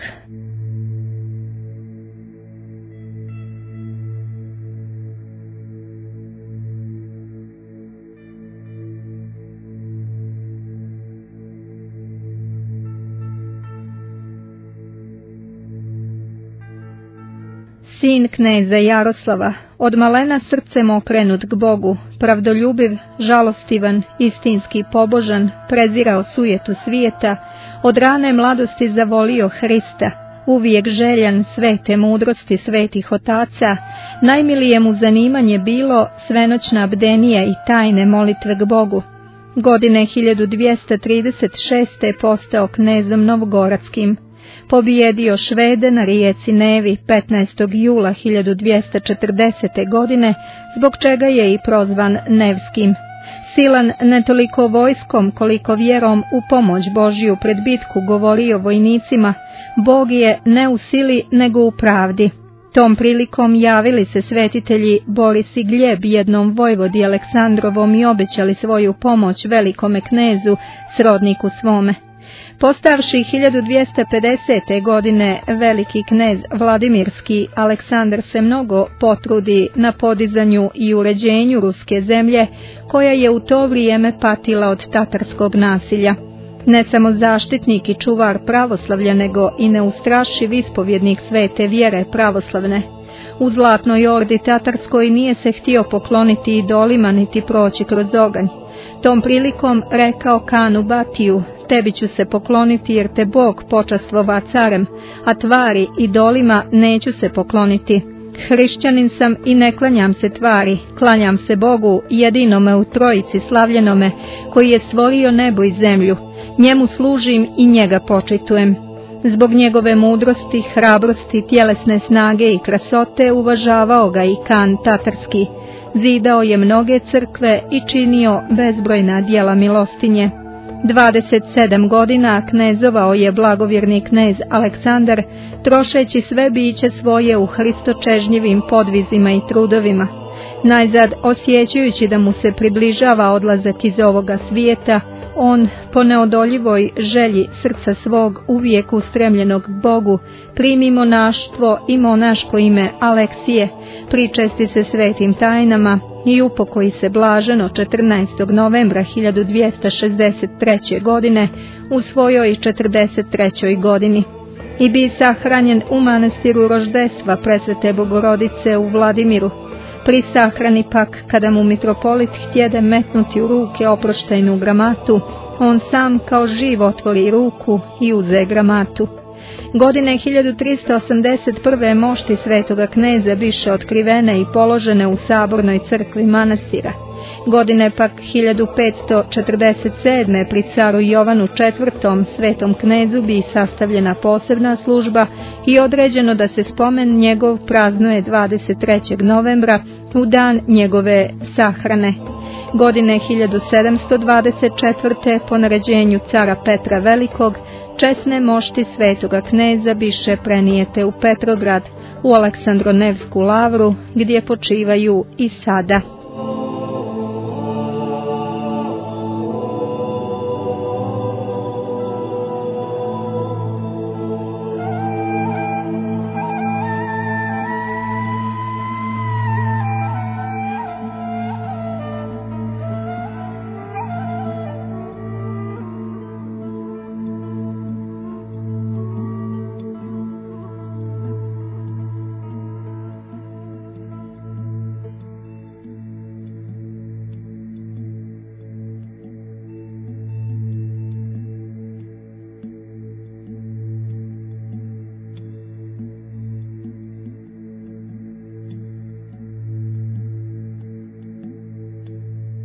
Sin kneza Jaroslava, od malena srcem okrenut k Bogu, pravdoljubiv, žalostivan, istinski pobožan, prezirao sujetu svijeta, od rane mladosti zavolio Hrista, uvijek željan svete mudrosti svetih otaca, najmilije mu zanimanje bilo svenoćna bdenija i tajne molitve k Bogu. Godine 1236. postao knezom Novgoradskim. Pobijedio Švede na rijeci Nevi 15. jula 1240. godine, zbog čega je i prozvan Nevskim. Silan ne toliko vojskom koliko vjerom u pomoć Božju pred bitku govorio vojnicima: Bog je ne u sili nego u pravdi. Tom prilikom javili se svetitelji Boris i Gljeb jednom vojvodi Aleksandrovom i obećali svoju pomoć velikome knezu, srodniku svome. Postavši 1250. godine veliki knez Vladimirski, Aleksandar se mnogo potrudi na podizanju i uređenju ruske zemlje, koja je u to vrijeme patila od tatarskog nasilja. Ne samo zaštitnik i čuvar pravoslavlja, nego i neustrašiv ispovjednik svete vjere pravoslavne. U zlatnoj ordi tatarskoj nije se htio pokloniti idolima niti proći kroz oganj. Tom prilikom rekao Kanu Batiju: tebi ću se pokloniti jer te Bog počastvova carem, a tvari idolima neću se pokloniti. Hrišćanin sam i ne klanjam se tvari, klanjam se Bogu jedinome u trojici slavljenome, koji je stvorio nebo i zemlju. Njemu služim i njega počitujem. Zbog njegove mudrosti, hrabrosti, tjelesne snage i krasote uvažavao ga i kan Tatarski. Zidao je mnoge crkve i činio bezbrojna djela milostinje. 27 godina knezovao je blagovjerni knez Aleksandar, trošeći sve biće svoje u hristočežnjivim podvizima i trudovima. Najzad, osjećajući da mu se približava odlazak iz ovoga svijeta, on, po neodoljivoj želji srca svog uvijek ustremljenog k Bogu, primi monaštvo i monaško ime Aleksije, pričesti se svetim tajnama i upokoji se blaženo 14. novembra 1263. godine u svojoj 43. godini. I bi sahranjen u manastiru Roždestva Presvete Bogorodice u Vladimiru. Pri sahrani pak, kada mu mitropolit htjede metnuti u ruke oproštajnu gramatu, on sam kao živ otvori ruku i uze gramatu. Godine 1381. mošti svetoga kneza biše otkrivene i položene u sabornoj crkvi manastira. Godine pak 1547. pri caru Jovanu IV. Svetom knezu bi sastavljena posebna služba i određeno da se spomen njegov praznuje 23. novembra u dan njegove sahrane. Godine 1724. po naređenju cara Petra Velikog česne mošti svetoga kneza biše prenijete u Petrograd, u Aleksandronevsku lavru, gdje počivaju i sada.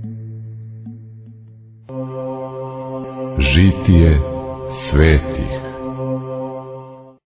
Žitije svetih.